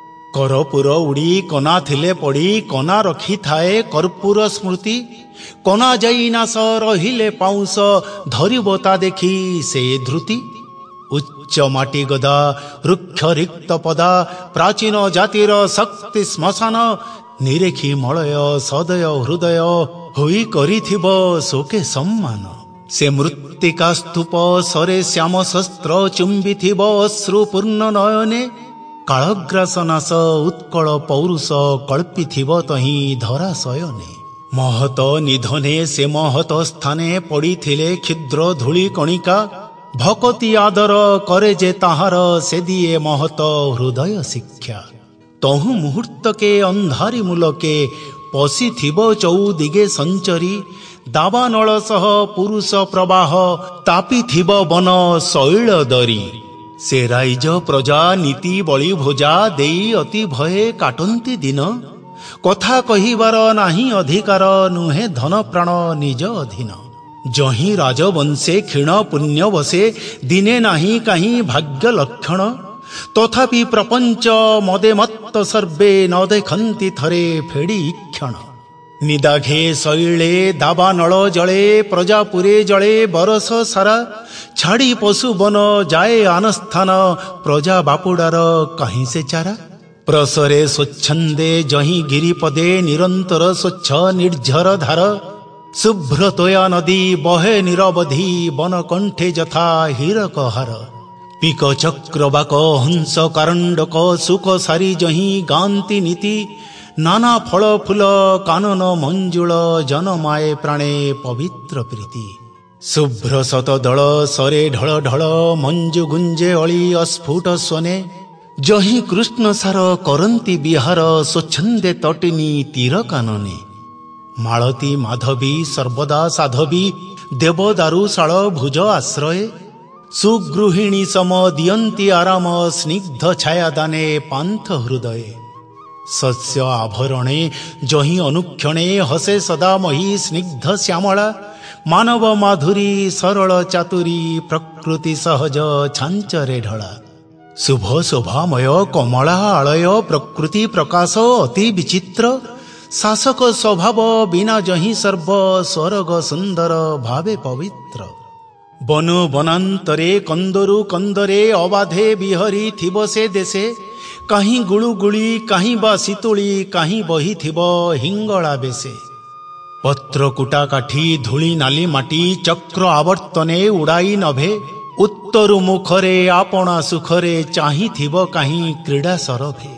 କରପୁର ଉଡ଼ି କନା ଥିଲେ ପଡ଼ି, କନା ରଖିଥାଏ କର୍ପୂର ସ୍ମୃତି। କନା ଯାଇ ନାଶ ରହିଲେ ପାଉଁଶ, ଧରିବ ତା ଦେଖି ସେ ଧୃତି। ଉଚ୍ଚ ମାଟି ଗଦା ରୁକ୍ଷ ରିକ୍ତ ପଦା, ପ୍ରାଚୀନ ଜାତିର ଶକ୍ତି ଶ୍ମଶାନ। ନିରେଖି ମଳୟ ସଦୟ ହୃଦୟ, ହୋଇ କରିଥିବ ଶୋକେ ସମ୍ମାନ। ସେ ମୃତ୍ତିକା ସ୍ତୂପ ସରେ ଶ୍ୟାମ ଶସ୍ତ୍ର, ଚୁମ୍ବିଥିବ ଅଶ୍ରୁ ପୂର୍ଣ୍ଣ ନୟନେ। କାଳଗ୍ରାସ ନାଶ ଉତ୍କଳ ପୌରୁଷ, କଳ୍ପିଥିବ ତହିଁ ଧରା ଶୟନେ। ମହତ ନିଧନେ ସେ ମହତ ସ୍ଥାନେ, ପଡ଼ିଥିଲେ କ୍ଷୁଦ୍ର ଧୂଳି କଣିକା। ଭକତି ଆଦର କରେ ଯେ ତାହାର, ସେ ଦିଏ ମହତ ହୃଦୟ ଶିକ୍ଷା। ତହୁଁ ମୁହୂର୍ତ୍ତକେ ଅନ୍ଧାରି ମୂଲକେ, ପଶିଥିବ ଚଉଦିଗେ ସଞ୍ଚରି। ଦାବାନଳ ସହ ପୁରୁଷ ପ୍ରବାହ, ତାପିଥିବ ବନ ଶୈଳ ଦରି। ସେ ରାଇଜ ପ୍ରଜା ନୀତି ବଳି ଭୋଜା, ଦେଇ ଅତି ଭୟେ କାଟନ୍ତି ଦିନ। କଥା କହିବାର ନାହିଁ ଅଧିକାର, ନୁହେଁ ଧନ ପ୍ରାଣ ନିଜ ଅଧୀନ। ଯହିଁ ରାଜବଂଶେ କ୍ଷୀଣ ପୁଣ୍ୟ ବସେ, ଦିନେ ନାହିଁ କାହିଁ ଭାଗ୍ୟ ଲକ୍ଷଣ। ତଥାପି ପ୍ରପଞ୍ଚ ମଦେ ମତ୍ତ ସର୍ବେ, ନ ଦେଖନ୍ତି ଥରେ ଫେଡ଼ି କ୍ଷଣ। ନିଦାଘେ ଶୈଳେ ଦାବାନଳ ଜଳେ, ପ୍ରଜାପୁରେ ଜଳେ ବରଷ ସାରା। ଛାଡ଼ି ପଶୁ ବନ ଯାଏ ଆନସ୍ଥାନ, ପ୍ରଜା ବାପୁଡ଼ାର କାହିଁ ସେ ଚାରା। ପ୍ରସରେ ସ୍ୱଚ୍ଛନ୍ଦେ ଯହିଁ ଗିରିପଦେ, ନିରନ୍ତର ସ୍ୱଚ୍ଛ ନିର୍ଝର ଧାର। ଶୁଭ୍ର ତୋୟା ନଦୀ ବହେ ନିରବଧି, ବନ କଣ୍ଠେ ଯଥା ହୀରକ ହାର। ପିକ ଚକ୍ର ବାକ ହଂସ କାରଣ୍ଡକ, ସୁଖ ସାରି ଯହିଁ ଗାନ୍ତି ନୀତି। ନାନା ଫଳ ଫୁଲ କାନନ ମଞ୍ଜୁଳ, ଜନମାଏ ପ୍ରାଣେ ପବିତ୍ର ପ୍ରୀତି। ଶୁଭ୍ର ଶତଦଳ ସରେ ଢଳ ଢଳ, ମଞ୍ଜୁ ଗୁଞ୍ଜେ ଅଳି ଅସ୍ଫୁଟ ସ୍ୱନେ। ଯହିଁ କୃଷ୍ଣ ସାର କରନ୍ତି ବିହାର, ସ୍ୱଚ୍ଛନ୍ଦେ ତଟିନୀ ତୀର କାନନେ। ମାଳତୀ ମାଧବୀ ସର୍ବଦା ସାଧବୀ, ଦେବଦାରୁଶାଳ ଭୁଜ ଆଶ୍ରୟେ। ସୁଗୃହିଣୀ ସମ ଦିଅନ୍ତି ଆରାମ, ସ୍ନିଗ୍ଧ ଛାୟା ଦାନେ ପାନ୍ଥ ହୃଦୟେ। ଶସ୍ୟ ଆଭରଣେ ଯହିଁ ଅନୁକ୍ଷଣେ, ହସେ ସଦା ମହି ସ୍ନିଗ୍ଧ ଶ୍ୟାମଳା। ମାନବ ମାଧୁରୀ ସରଳ ଚାତୁରୀ, ପ୍ରକୃତି ସହଜ ଛାଞ୍ଚରେ ଢଳା। शुभ शोभामय कमला आलय प्रकृति प्रकाश अति विचित्र शासक स्वभाव बिना जहि सर्व स्वर्ग सुंदर भावे पवित्र बन बनांतरे कंदरु कंदरे अबाधे बिहरी थिब से देशे कहीं गुळुगुळी कहीं बा शीतुळी कहीं बही थिब हिंगला बेसे पत्र कुटा काठी धूली नाली माटी चक्र आवर्तने उड़ाई नभे उत्तरु मुखरे आपणा सुखरे चाही थिब कहीं क्रीड़ा सरभे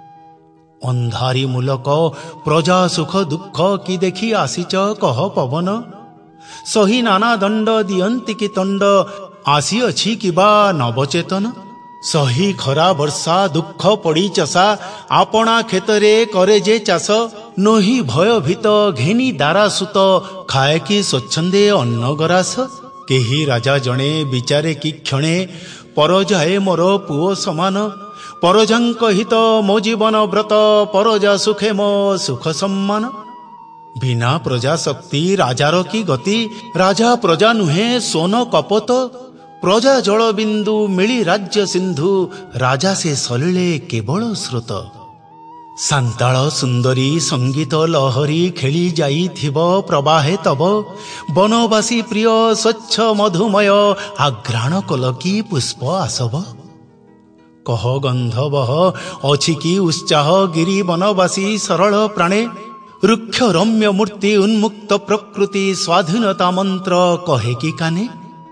अंधारी मूलक प्रजा सुख दुख कि देखी आसीच कह पवन सही नाना दंड दियंती कि तंड आसी अछि किबा नवचेतन सही खरा वर्षा दुख पड़ी चषा आपणा खेतरे करे जे चाष नोही भयभीत घेनी दारा सुत खाए कि स्वच्छंदे अन्न गरास केही राजा जणे विचारे कि क्षणे परजाए मोर पुओ समान परजांक हित मो जीवन व्रत परजा सुखे मो सुख सम्मान बिना प्रजा शक्ति राजार की गति राजा प्रजा नुहे सोन कपत प्रजा जल बिंदु मिली राज्य सिंधु राजा से सलिले केवल स्रोत सांताळ सुंदरी संगीत लहरी खेली जाई थिब प्रवाहे तब वनवासी प्रिय स्वच्छ मधुमय आघ्राण कलकी पुष्प आसव कह गंधवह अछि कि उत्साह गिरी वनवासी सरल प्राणे रुक्ष रम्य मूर्ति उन्मुक्त प्रकृति स्वाधीनता मंत्र कहे कि काने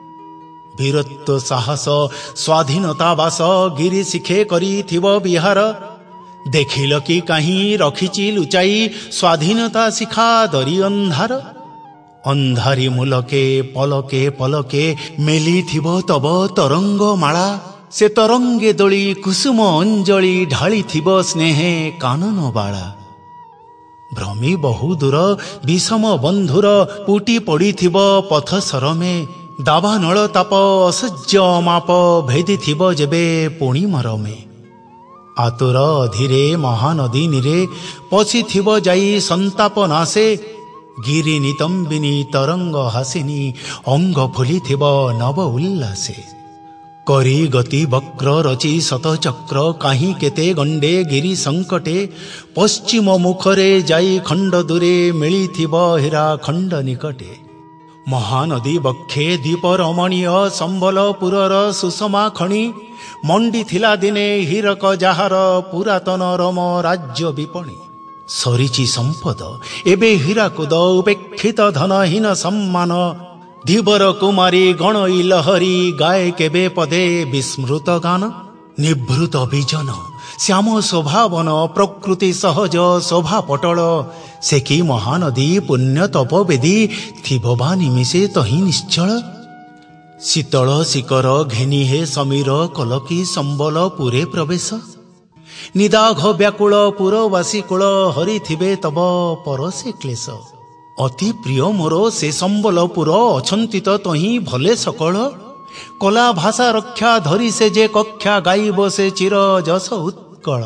वीरत्व साहस स्वाधीनता वास गिरी शिखे करी थिब विहार देखिल कि कहीं रखिची लुचाई स्वाधीनता शिखा दरी अंधार अंधारी मूलके पलके मेली थिब तब तरंग माला से तरंगे दोली कुसुम अंजलि ढाली थिब स्नेहे कानन बाला भ्रमी बहु दूर विषम बंधुर पुटी पड़ी थिब पथ सरमे दावा नल ताप असह्य माप भेदी थिब जेबे पूर्णिमार में आतुर अधीरे महानदी नीरे पशी थिब जाई संताप नासे गिरी नितंबिनी तरंग हासिनी अंग फुली थिब नव उल्लासे करी गति वक्र रचि शतचक्र काहीं केते गंडे गिरी संकटे पश्चिम मुखरे जाई खंड दूरे मिली थिब हीरा खंड निकटे महानदी बक्षे दीप रमणीय संबलपुरर सुषमा खणी मंडी थिला दिने हीरक जाहार पुरातन रम राज्य विपणी सरीची संपद एबे हीराकुद उपेक्षित धनहीन सम्मान धीवर कुमारी गणई लहरी गाए केबे पदे विस्मृत गान निभृत विजन श्याम शोभावन प्रकृति सहज शोभा पटल से कि महानदी पुण्य तपवेदी थिबा निमिषे तही निश्चल शीतल शिकर घेनी हे समीर कलकी संबल पुरे प्रवेश निदाघ व्याकुल पुरवासी कूल हरि थिबे तब परसे क्लेश अति प्रिय मोर से संबलपुर अछंती तही भले सकल कला भाषा रक्षा धरी से जे कक्षा गाइब से चिर जस उत्कल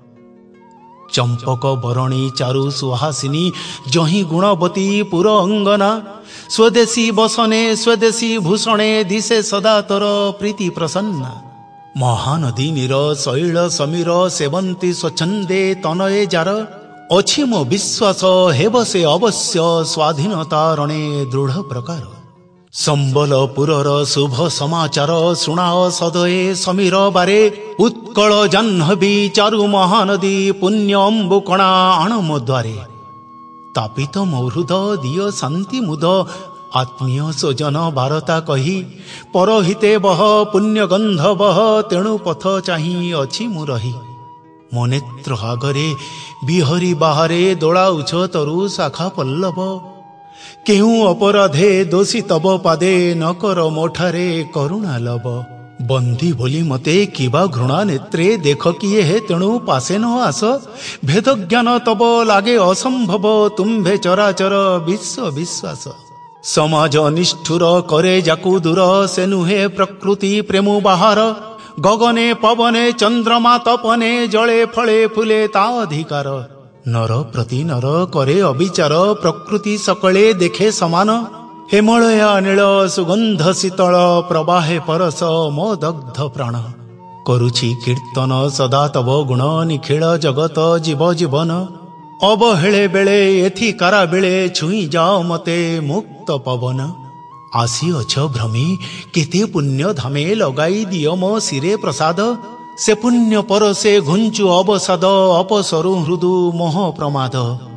चंपक बरणी चारु सुहासिनी जही गुणवती पुर अंगना स्वदेशी बसने स्वदेशी भूषणे दिशे सदा तर प्रीति प्रसन्ना महानदी नीर शैल समीर सेवंती स्वच्छंदे तनये जार अछि मो विश्वास हेब से अवश्य स्वाधीनता रणे दृढ़ प्रकार संबलपुरर शुभ समाचार शुणाओ सदये समीर बारे उत्कल जाह्नवी चारु महानदी पुण्य अम्बुकणा आण मो द्वारे तापित मौहृद दिय शांति मुद आत्मीय स्वजन बारता कही परहिते बह पुण्य गंध बह तेणु पथ चाही अछि मु रही मो नेत्र आगरे बिहरी बाहरे दोड़ाउछ तरु शाखा पल्लव केहू अपराधे दोषी तब पादे न कर मोठारे करुणा लब बंदी बोली मते किबा घृणा नेत्रे देख किए हे तेणु पासे न आस भेद ज्ञान तब लागे असंभव तुम्भे चराचर विश्व विश्वास समाज निष्ठुर करे जाकु दूर से नुहे प्रकृति प्रेमु बाहार गगने पवने चंद्रमा तपने जले फले फुले ता अधिकार नर प्रति नर करे अविचार प्रकृति सकले देखे समान हेमलया नील सुगंध शीतल प्रवाहे परस मो दग्ध प्राण କରୁଛି କୀର୍ତ୍ତନ ସଦା ତବ ଗୁଣ ନିଖିଳ ଜଗତ ଜୀବ ଜୀବନ ଅବହେଳେ ବେଳେ ଏଥି କାରା ବେଳେ ଛୁଇଁ ଯାଅ ମତେ ମୁକ୍ତ ପବନ ଆସିଅଛ ଭ୍ରମୀ କେତେ ପୁଣ୍ୟ ଧାମେ ଲଗାଇ ଦିଅ ମୋ ଶିରେ ପ୍ରସାଦ ସେ ପୁଣ୍ୟ ପରସେ ଘୁଞ୍ଚୁ ଅବସାଦ ଅପସରୁ ହୃଦୁ ମୋହ ପ୍ରମାଦ।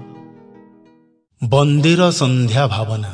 ବନ୍ଦୀର ସନ୍ଧ୍ୟା ଭାବନା।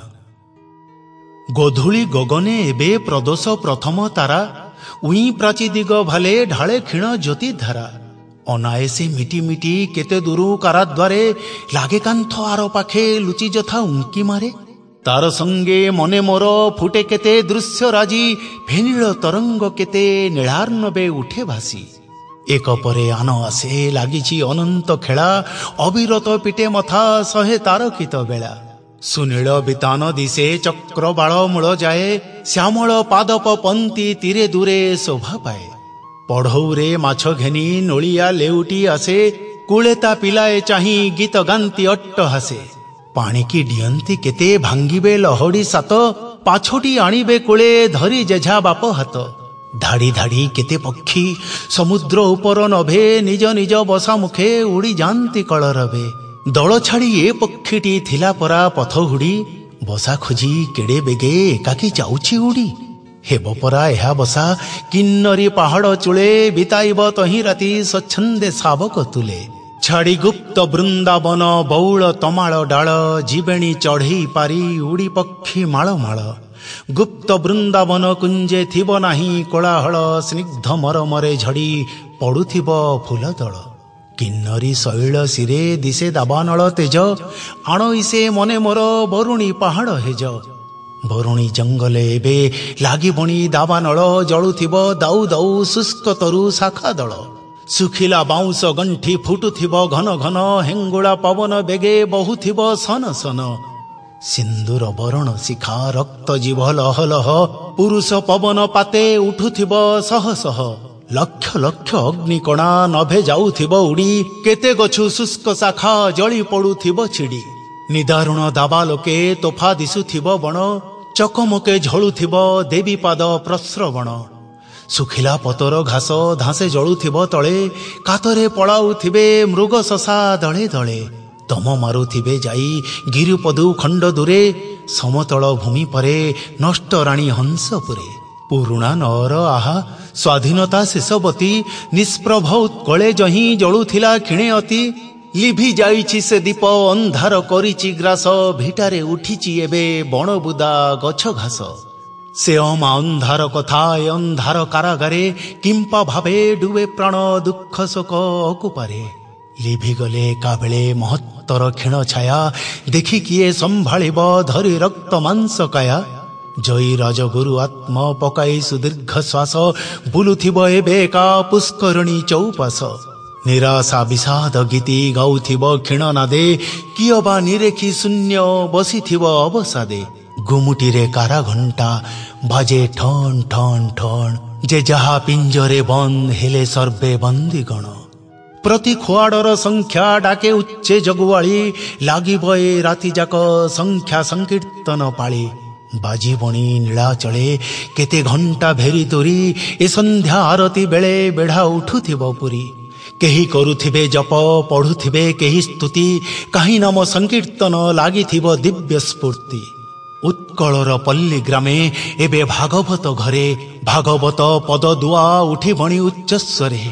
ଗୋଧୂଳି ଗଗନେ ଏବେ ପ୍ରଦୋଷ ପ୍ରଥମ ତାରା ଉଇଁ ପ୍ରାଚୀ ଦିଗ ଭାଲେ ଢାଳେ କ୍ଷୀଣ ଜ୍ୟୋତି ଧାରା ଅନାଏସେ ମିଟି ମିଟି କେତେ ଦୂରୁ କାରାଦ୍ୱାରେ ଲାଗେ କାନ୍ଥ ଆର ପାଖେ ଲୁଚି ଯଥା ଉଙ୍କି ମାରେ ତାର ସଙ୍ଗେ ମନେ ମୋର ଫୁଟେ କେତେ ଦୃଶ୍ୟ ରାଜି ଫେନିଳ ତରଙ୍ଗ କେତେ ନୀଳାର୍ଣ୍ଣବେ ଉଠେ ଭାସି ଏକ ପରେ ଆନ ଆସେ ଲାଗିଛି ଅନନ୍ତ ଖେଳା ଅବିରତ ପିଟେ ମଥା ଶହେ ତାରକିତ ବେଳା ସୁନୀଳ ବିତାନ ଦିଶେ ଚକ୍ର ବାଳ ମୂଳ ଯାଏ ଶ୍ୟାମଳ ପାଦପ ପନ୍ତି ତୀରେ ଦୂରେ ଶୋଭା ପାଏ ପଢ଼ଉରେ ମାଛ ଘେନି ନୋଳିଆ ଲେଉଟି ଆସେ କୂଳେ ତା ପିଲାଏ ଚାହିଁ ଗୀତ ଗାନ୍ତି ଅଟ୍ଟ ହାସେ ପାଣିକି ଡିଅନ୍ତି କେତେ ଭାଙ୍ଗିବେ ଲହଡ଼ି ସାତ ପାଛୋଟି ଆଣିବେ କୂଳେ ଧରି ଯେଝା ବାପ ହାତ ଧାଡ଼ି ଧାଡ଼ି କେତେ ପକ୍ଷୀ ସମୁଦ୍ର ଉପର ନଭେ ନିଜ ନିଜ ବସା ମୁଖେ ଉଡ଼ି ଯାଆନ୍ତି କଳରବେ ଦଳ ଛାଡ଼ି ଏ ପକ୍ଷୀଟି ଥିଲା ପରା ପଥ ହୁଡ଼ି ବସା ଖୋଜି କେଡ଼େ ବେଗେ ଏକାକି ଯାଉଛି ଉଡ଼ି ହେବ ପରା ଏହା ବସା କିନ୍ନରୀ ପାହାଡ଼ ଚୂଳେ ବିତାଇବ ତହିଁ ରାତି ସ୍ୱଚ୍ଛନ୍ଦେ ଶାବକ ତୁଲେ ଛାଡ଼ି ଗୁପ୍ତ ବୃନ୍ଦାବନ ବଉଳ ତମାଳ ଡାଳ ଜୀବେଣୀ ଚଢ଼େଇ ପାରି ଉଡ଼ି ପକ୍ଷୀ ମାଳ ମାଳ ଗୁପ୍ତ ବୃନ୍ଦାବନ କୁଞ୍ଜେ ଥିବ ନାହିଁ କୋଳାହଳ ସ୍ନିଗ୍ଧ ମରମରେ ଝଡ଼ି ପଡ଼ୁଥିବ ଫୁଲ ଦଳ କିନ୍ନରୀ ଶୈଳ ଶିରେ ଦିଶେ ଦାବାନଳ ତେଜ ଆଣଇସେ ମନେ ମୋର ବରୁଣୀ ପାହାଡ଼ ହେଜ ବରୁଣୀ ଜଙ୍ଗଲେ ଏବେ ଲାଗିବଣି ଦାବାନଳ ଜଳୁଥିବ ଦାଉ ଦାଉ ଶୁଷ୍କ ତରୁ ଶାଖା ଦଳ ଶୁଖିଲା ବାଉଁଶ ଗଣ୍ଠି ଫୁଟୁଥିବ ଘନ ଘନ ହେଙ୍ଗୁଳା ପବନ ବେଗେ ବହୁଥିବ ସନ ସନ ସିନ୍ଦୁର ବରଣ ଶିଖା ରକ୍ତ ଜୀବ ଲହ ଲହ ପୁରୁଷ ପବନ ପାତେ ଉଠୁଥିବ ଶହ ଶହ ଲକ୍ଷ ଲକ୍ଷ ଅଗ୍ନିକଣା ନଭେ ଯାଉଥିବ ଉଡ଼ି କେତେ ଗଛୁ ଶୁଷ୍କ ଶାଖା ଜଳି ପଡ଼ୁଥିବ ଛିଡ଼ି ନିଦାରୁଣ ଦାବା ଲୋକେ ତୋଫା ଦିଶୁଥିବ ବଣ ଚକମକେ ଝଳୁଥିବ ଦେବୀ ପାଦ ପ୍ରସ୍ରବଣ ଶୁଖିଲା ପତର ଘାସ ଧାସେ ଜଳୁଥିବ ତଳେ କାତରେ ପଳାଉଥିବେ ମୃଗ ଶଶା ଦଳେ ଦଳେ ତମ ମାରୁଥିବେ ଯାଇ ଗିରିପଦୁ ଖଣ୍ଡ ଦୂରେ ସମତଳ ଭୂମି ପରେ ନଷ୍ଟ ରାଣୀ ହଂସପୁରେ ପୁରୁଣା ନଅର ଆହା ସ୍ୱାଧୀନତା ଶେଷବତୀ ନିଷ୍ପ୍ରଭ ଉତ୍କଳେ ଯହିଁ ଜଳୁଥିଲା କ୍ଷୀଣେ ଅତି ଲିଭି ଯାଇଛି ସେ ଦୀପ ଅନ୍ଧାର କରିଛି ଗ୍ରାସ ଭିଟାରେ ଉଠିଛି ଏବେ ବଣବୁଦା ଗଛ ଘାସ ସେ ଅମା ଅନ୍ଧାର କଥା ଏ ଅନ୍ଧାର କାରାଗାରେ କିମ୍ପା ଭାବେ ଡୁବେ ପ୍ରାଣ ଦୁଃଖ ଶୋକ ଅକୁପାରେ ଲିଭିଗଲେ ଏକାବେଳେ ମହତ୍ତର କ୍ଷୀଣ ଛାୟା ଦେଖି କିଏ ସମ୍ଭାଳିବ ଧରି ରକ୍ତ ମାଂସ କାୟା ଜୟୀ ରାଜଗୁରୁ ଆତ୍ମ ପକାଇ ସୁଦୀର୍ଘ ଶ୍ୱାସ ବୁଲୁଥିବ ଏବେ ଏକା ପୁଷ୍କରଣୀ ଚୌପାଶ ନିରାଶା ବିଷାଦ ଗୀତି ଗାଉଥିବ କ୍ଷୀଣ ନାଦେ କିଏ ବା ନିରେଖି ଶୂନ୍ୟ ବସିଥିବ ଅବସାଦେ ଗୁମୁଟିରେ କାରା ଘଣ୍ଟା ବାଜେ ଠନ୍ ଠନ୍ ଠନ୍ ଯେ ଯାହା ପିଞ୍ଜରେ ବନ୍ଦ ହେଲେ ସର୍ବେ ବନ୍ଦୀଗଣ ପ୍ରତି ଖୁଆଡ଼ର ସଂଖ୍ୟା ଡାକେ ଉଚ୍ଚେ ଜଗୁଆଳି ଲାଗିବ ଏ ରାତି ଯାକ ସଂଖ୍ୟା ସଂକୀର୍ତ୍ତନ ପାଳି ବାଜିବଣି ନୀଳାଚଳେ କେତେ ଘଣ୍ଟା ଭେରି ତୋରି ଏ ସନ୍ଧ୍ୟା ଆରତି ବେଳେ ବେଢ଼ା ଉଠୁଥିବ ପୁରୀ କେହି କରୁଥିବେ ଜପ ପଢ଼ୁଥିବେ କେହି ସ୍ତୁତି କାହିଁ ନାମ ସଂକୀର୍ତ୍ତନ ଲାଗିଥିବ ଦିବ୍ୟ ସ୍ଫୂର୍ତ୍ତି ଉତ୍କଳର ପଲ୍ଲୀ ଗ୍ରାମେ ଏବେ ଭାଗବତ ଘରେ ଭାଗବତ ପଦଦୁଆ ଉଠିବଣି ଉଚ୍ଚସ୍ୱରେ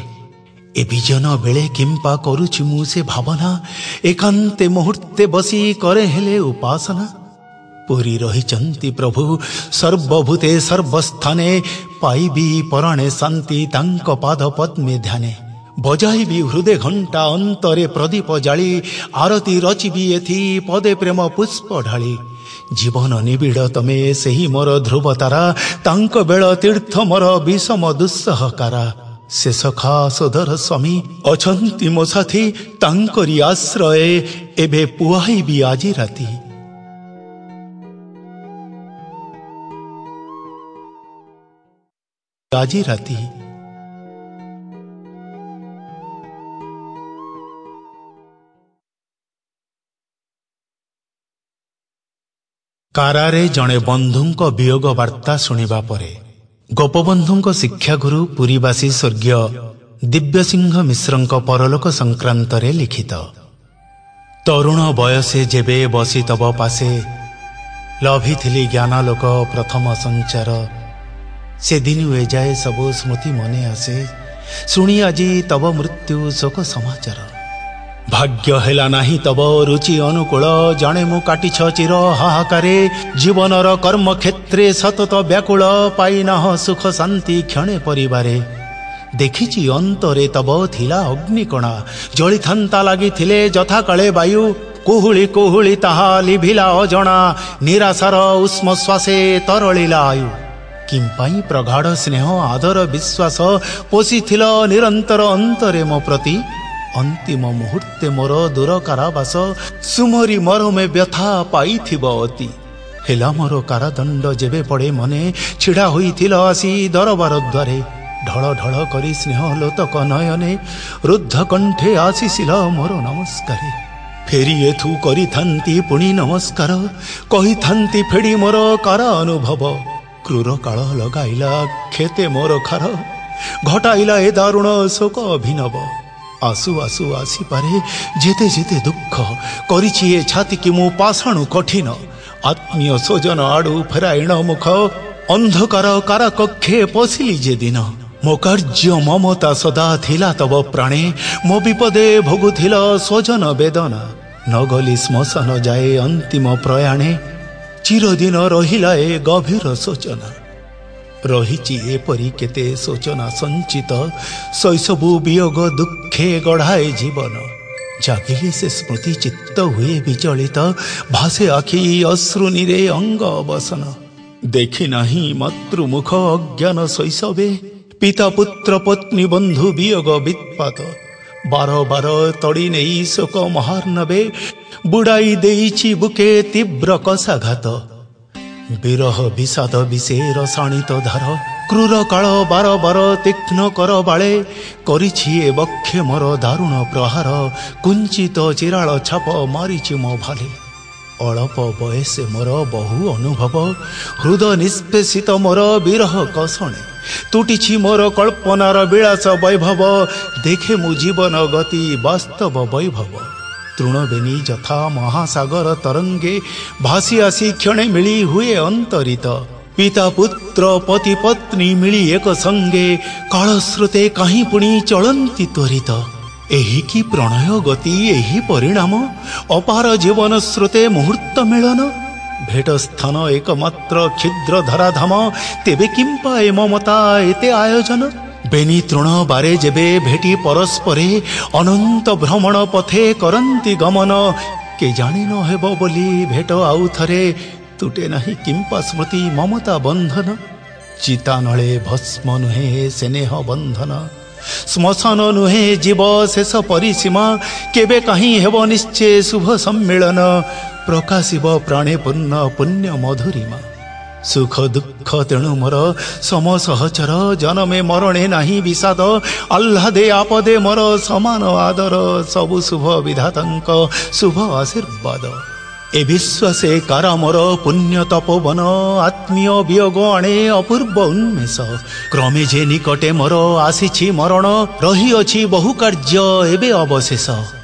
ଏ ବିଜନ ବେଳେ କିମ୍ପା କରୁଛି ମୁଁ ସେ ଭାବନା ଏକାନ୍ତେ ମୁହୂର୍ତ୍ତେ ବସି କରେ ହେଲେ ଉପାସନା ପୁରୀ ରହିଛନ୍ତି ପ୍ରଭୁ ସର୍ବଭୂତେ ସର୍ବସ୍ଥାନେ ପାଇବି ପରାଣେ ଶାନ୍ତି ତାଙ୍କ ପାଦ ପଦ୍ମେ ଧ୍ୟାନେ ବଜାଇବି ହୃଦେ ଘଣ୍ଟା ଅନ୍ତରେ ପ୍ରଦୀପ ଜାଳି ଆରତି ରଚିବି ଏଥି ପଦେ ପ୍ରେମ ପୁଷ୍ପ ଢାଳି ଜୀବନ ନିବିଡ଼ ତମେ ସେହି ମୋର ଧ୍ରୁବ ତାରା ତାଙ୍କ ବେଳ ତୀର୍ଥ ମୋର ବିଷମ ଦୁଃସହକାରା ସେ ସଖା ସୋଦର ସ୍ୱାମୀ ଅଛନ୍ତି ମୋ ସାଥୀ ତାଙ୍କରି ଆଶ୍ରୟ ଏବେ ପୁହାଇବି ଆଜି ରାତି ଆଜି ରାତି କାରାରେ ଜଣେ ବନ୍ଧୁଙ୍କ ବିୟୋଗ ବାର୍ତ୍ତା ଶୁଣିବା ପରେ ଗୋପବନ୍ଧୁଙ୍କ ଶିକ୍ଷାଗୁରୁ ପୁରୀବାସୀ ସ୍ୱର୍ଗୀୟ ଦିବ୍ୟସିଂହ ମିଶ୍ରଙ୍କ ପରଲୋକ ସଂକ୍ରାନ୍ତରେ ଲିଖିତ। ତରୁଣ ବୟସେ ଯେବେ ବସି ତବ ପାଶେ, ଲଭିଥିଲି ଜ୍ଞାନାଲୋକ ପ୍ରଥମ ସଞ୍ଚାର। ସେଦିନୁ ଏଯାଏ ସବୁ ସ୍ମୃତି ମନେ ଆସେ, ଶୁଣି ଆଜି ତବ ମୃତ୍ୟୁ ଶୋକ ସମାଚାର। ଭାଗ୍ୟ ହେଲା ନାହିଁ ତବ ରୁଚି ଅନୁକୂଳ, ଜାଣେ ମୁଁ କାଟିଛ ଚିର ହାହାକାରେ। ଜୀବନର କର୍ମକ୍ଷେତ୍ରେ ସତତ ବ୍ୟାକୁଳ, ପାଇନାହ ସୁଖ ଶାନ୍ତି କ୍ଷଣେ ପରିବାରେ। ଦେଖିଛି ଅନ୍ତରେ ତବ ଥିଲା ଅଗ୍ନିକଣା, ଜଳିଥାନ୍ତା ଲାଗିଥିଲେ ଯଥାକାଳେ ବାୟୁ। କୁହୁଳି କୁହୁଳି ତାହା ଲିଭିଲା ଅଜଣା, ନିରାଶାର ଉଷ୍ମ ଶ୍ୱାସେ ତରଳିଲା ଆୟୁ। କିମ୍ପାଇଁ ପ୍ରଗାଢ଼ ସ୍ନେହ ଆଦର ବିଶ୍ୱାସ, ପୋଷିଥିଲ ନିରନ୍ତର ଅନ୍ତରେ ମୋ ପ୍ରତି। ଅନ୍ତିମ ମୁହୂର୍ତ୍ତେ ମୋର ଦୂର କାରାବାସ, ସୁମରି ମରମେ ବ୍ୟଥା ପାଇଥିବ ଅତି। ହେଲା ମୋର କାରାଦଣ୍ଡ ଯେବେ ପଡ଼େ ମନେ, ଛିଡ଼ା ହୋଇଥିଲ ଆସି ଦରବାର ଦ୍ୱାରେ। ଢଳ ଢଳ କରି ସ୍ନେହ ଲୋତକ ନୟନେ, ରୁଦ୍ଧ କଣ୍ଠେ ଆସିସିଲ ମୋର ନମସ୍କାରେ। ଫେରି ଏଥୁ କରିଥାନ୍ତି ପୁଣି ନମସ୍କାର, କହିଥାନ୍ତି ଫେଡ଼ି ମୋର କାର ଅନୁଭବ। କ୍ରୂର କାଳ ଲଗାଇଲା କ୍ଷେତେ ମୋର ଖାର, ଘଟାଇଲା ଏ ଦାରୁଣ ଶୋକ ଅଭିନବ। ଆସୁ ଆସୁ ଆସିପାରେ ଯେତେ ଯେତେ ଦୁଃଖ, କରିଛି ଏ ଛାତିକି ମୁଁ ପାଷାଣୁ କଠିନ। ଆତ୍ମୀୟ ସ୍ୱଜନ ଆଡ଼ୁ ଫେରାଇଣ ମୁଖ, ଅନ୍ଧକାର କାରାକକ୍ଷେ ପଶିଲି ଯେ ଦିନ। ମୋ କାର୍ଯ୍ୟ ମମତା ସଦା ଥିଲା ତବ ପ୍ରାଣେ, ମୋ ବିପଦେ ଭୋଗୁଥିଲ ସ୍ୱଜନ ବେଦନା। ନଗଲି ଶ୍ମଶାନ ଯାଏ ଅନ୍ତିମ ପ୍ରୟାଣେ, ଚିରଦିନ ରହିଲା ଏ ଗଭୀର ଶୋଚନା। ରହିଛି ଏପରି କେତେ ଶୋଚନା ସଞ୍ଚିତ, ଶୈଶବୁ ବିୟୋଗ ଦୁଃଖେ ଗଢ଼ାଏ ଜୀବନ। ଜାଗିଲେ ସେ ସ୍ମୃତି ଚିତ୍ତ ହୁଏ ବିଚଳିତ, ଭାସେ ଆଖି ଅଶ୍ରୁନିରେ ଅଙ୍ଗ ଅବସନ। ଦେଖି ନାହିଁ ମାତୃମୁଖ ଅଜ୍ଞାନ ଶୈଶବେ, ପିତା ପୁତ୍ର ପତ୍ନୀ ବନ୍ଧୁ ବିୟୋଗ ବିତ୍ପାତ। ବାର ବାର ତଡ଼ି ନେଇ ଶୋକ ମହାର୍ଣ୍ଣବେ, ବୁଡ଼ାଇ ଦେଇଛି ବୁକେ ତୀବ୍ର କଷାଘାତ। ବିରହ ବିଷାଦ ବିଷେର ଶାଣିତ ଧାର, କ୍ରୂର କାଳ ବାର ବାର ତୀକ୍ଷ୍ଣ କର ବାଳେ। କରିଛି ଏ ବକ୍ଷେ ମୋର ଦାରୁଣ ପ୍ରହାର, କୁଞ୍ଚିତ ଚିରାଳ ଛାପ ମାରିଛି ମୋ ଭାଲେ। ଅଳପ ବୟସେ ମୋର ବହୁ ଅନୁଭବ, ହୃଦ ନିଷ୍ପେଷିତ ମୋର ବିରହ କଷଣେ। ତୁଟିଛି ମୋର କଳ୍ପନାର ବିଳାସ ବୈଭବ, ଦେଖେ ମୁଁ ଜୀବନ ଗତି ବାସ୍ତବ ବୈଭବ। ତୃଣବେଣୀ ଯଥା ମହାସାଗର ତରଙ୍ଗେ, ଭାସି ଆସି କ୍ଷଣେ ମିଳି ହୁଏ ଅନ୍ତରିତ। ପିତା ପୁତ୍ର ପତି ପତ୍ନୀ ମିଳି ଏକ ସଙ୍ଗେ, କାଳସ୍ରୋତେ କାହିଁ ପୁଣି ଚଳନ୍ତି ତ୍ୱରିତ। ଏହି କି ପ୍ରଣୟ ଗତି ଏହି ପରିଣାମ, ଅପାର ଜୀବନ ସ୍ରୋତେ ମୁହୂର୍ତ୍ତ ମିଳନ। ଭେଟ ସ୍ଥାନ ଏକମାତ୍ର କ୍ଷୁଦ୍ର ଧରାଧାମ, ତେବେ କିମ୍ପା ଏ ମମତା ଏତେ ଆୟୋଜନ। ବେନି ତୃଣ ବାରେ ଯେବେ ଭେଟି ପରସ୍ପରେ, ଅନନ୍ତ ଭ୍ରମଣ ପଥେ କରନ୍ତି ଗମନ। କେ ଜାଣି ନ ହେବ ବୋଲି ଭେଟ ଆଉ ଥରେ, ତୁଟେ ନାହିଁ କିମ୍ପା ସ୍ମୃତି ମମତା ବନ୍ଧନ। ଚିତାନଳେ ଭସ୍ମ ନୁହେଁ ସ୍ନେହ ବନ୍ଧନ, ଶ୍ମଶାନ ନୁହେଁ ଜୀବ ଶେଷ ପରିସୀମା। କେବେ କାହିଁ ହେବ ନିଶ୍ଚେ ଶୁଭ ସମ୍ମିଳନ, ପ୍ରକାଶିବ ପ୍ରାଣେ ପୂର୍ଣ୍ଣ ପୁଣ୍ୟ ମଧୁରିମା। ସୁଖ ଦୁଃଖ ତେଣୁ ମୋର ସମସହଚର, ଜନମେ ମରଣେ ନାହିଁ ବିଷାଦ। ଆହ୍ଲାଦେ ଆପଦେ ମୋର ସମାନ ଆଦର, ସବୁ ଶୁଭ ବିଧାତାଙ୍କ ଶୁଭ ଆଶୀର୍ବାଦ। ଏ ବିଶ୍ୱାସେ କାରା ମୋର ପୁଣ୍ୟ ତପୋବନ, ଆତ୍ମୀୟ ବିୟୋଗ ଆଣେ ଅପୂର୍ବ ଉନ୍ମେଷ। କ୍ରମେ ଯେ ନିକଟେ ମୋର ଆସିଛି ମରଣ, ରହିଅଛି ବହୁ କାର୍ଯ୍ୟ ଏବେ ଅବଶେଷ।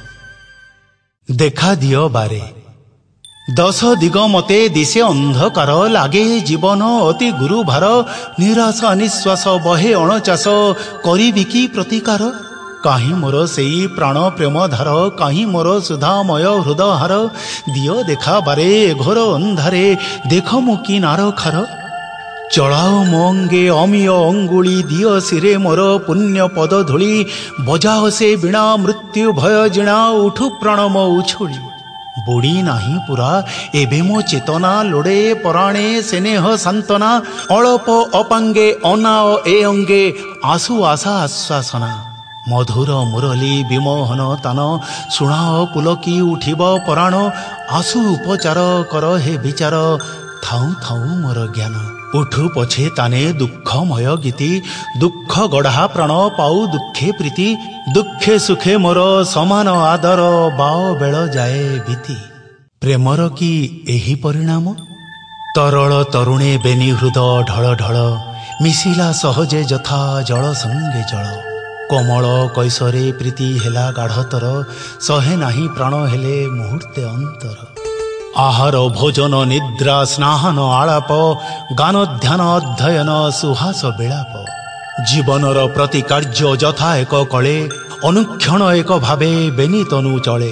ଦେଖା ଦିଅ ବାରେ ଦଶ ଦିଗ ମତେ ଦିଶେ ଅନ୍ଧକାର, ଲାଗେ ଜୀବନ ଅତି ଗୁରୁଭାର। ନିରାଶା ନିଶ୍ୱାସ ବହେ ଅଣଚାଷ, କରିବି କି ପ୍ରତିକାର। କାହିଁ ମୋର ସେଇ ପ୍ରାଣ ପ୍ରେମ ଧାର, କାହିଁ ମୋର ସୁଧାମୟ ହୃଦହାର। ଦିଅ ଦେଖା ବାରେ ଘୋର ଅନ୍ଧାରେ, ଦେଖ ମୁଁ କି ନାରଖାର। ଚଳାଅ ମୋ ଅଙ୍ଗେ ଅମିୟ ଅଙ୍ଗୁଳି, ଦିଅ ଶିରେ ମୋର ପୁଣ୍ୟ ପଦ ଧୂଳି। ବଜାଅ ସେ ବୀଣା ମୃତ୍ୟୁ ଭୟ ଜିଣା, ଉଠୁ ପ୍ରାଣ ମୋ ଉଛୁଳି। ବୁଡ଼ି ନାହିଁ ପୁରା ଏବେ ମୋ ଚେତନା, ଲୋଡ଼େ ପରାଣେ ସ୍ନେହ ସାନ୍ତ୍ୱନା। ଅଳପ ଅପାଙ୍ଗେ ଅନାଅ ଏ ଅଙ୍ଗେ, ଆସୁ ଆଶା ଆଶ୍ୱାସନା। ମଧୁର ମୁରଲି ବିମୋହନ ତାନ, ଶୁଣାଅ ପୁଲକି ଉଠିବ ପରାଣ। ଆସୁ ଉପଚାର କର ହେ ବିଚାର, ଥାଉଁ ଥାଉଁ ମୋର ଜ୍ଞାନ। ଉଠୁ ପଛେ ତାନେ ଦୁଃଖମୟ ଗୀତି, ଦୁଃଖ ଗଢ଼ା ପ୍ରାଣ ପାଉ ଦୁଃଖେ ପ୍ରୀତି। ଦୁଃଖେ ସୁଖେ ମୋର ସମାନ ଆଦର, ବାଅ ବେଳ ଯାଏ ବିତି। ପ୍ରେମର କି ଏହି ପରିଣାମ, ତରଳ ତରୁଣେ ବେନି ହୃଦ ଢଳ ଢଳ। ମିଶିଲା ସହଜେ ଯଥା ଜଳ ସଙ୍ଗେ ଜଳ। କୋମଳ କୈଶରେ ପ୍ରୀତି ହେଲା ଗାଢ଼ତର, ସହେ ନାହିଁ ପ୍ରାଣ ହେଲେ ମୁହୂର୍ତ୍ତେ ଅନ୍ତର। ଆହାର ଭୋଜନ ନିଦ୍ରା ସ୍ନାହାନ ଆଳାପ, ଗାନ ଧ୍ୟାନ ଅଧ୍ୟୟନ ସୁହାସ ବିଳାପ। ଜୀବନର ପ୍ରତି କାର୍ଯ୍ୟ ଯଥା ଏକ କଳେ, ଅନୁକ୍ଷଣ ଏକ ଭାବେ ବେନିତନୁ ଚଳେ।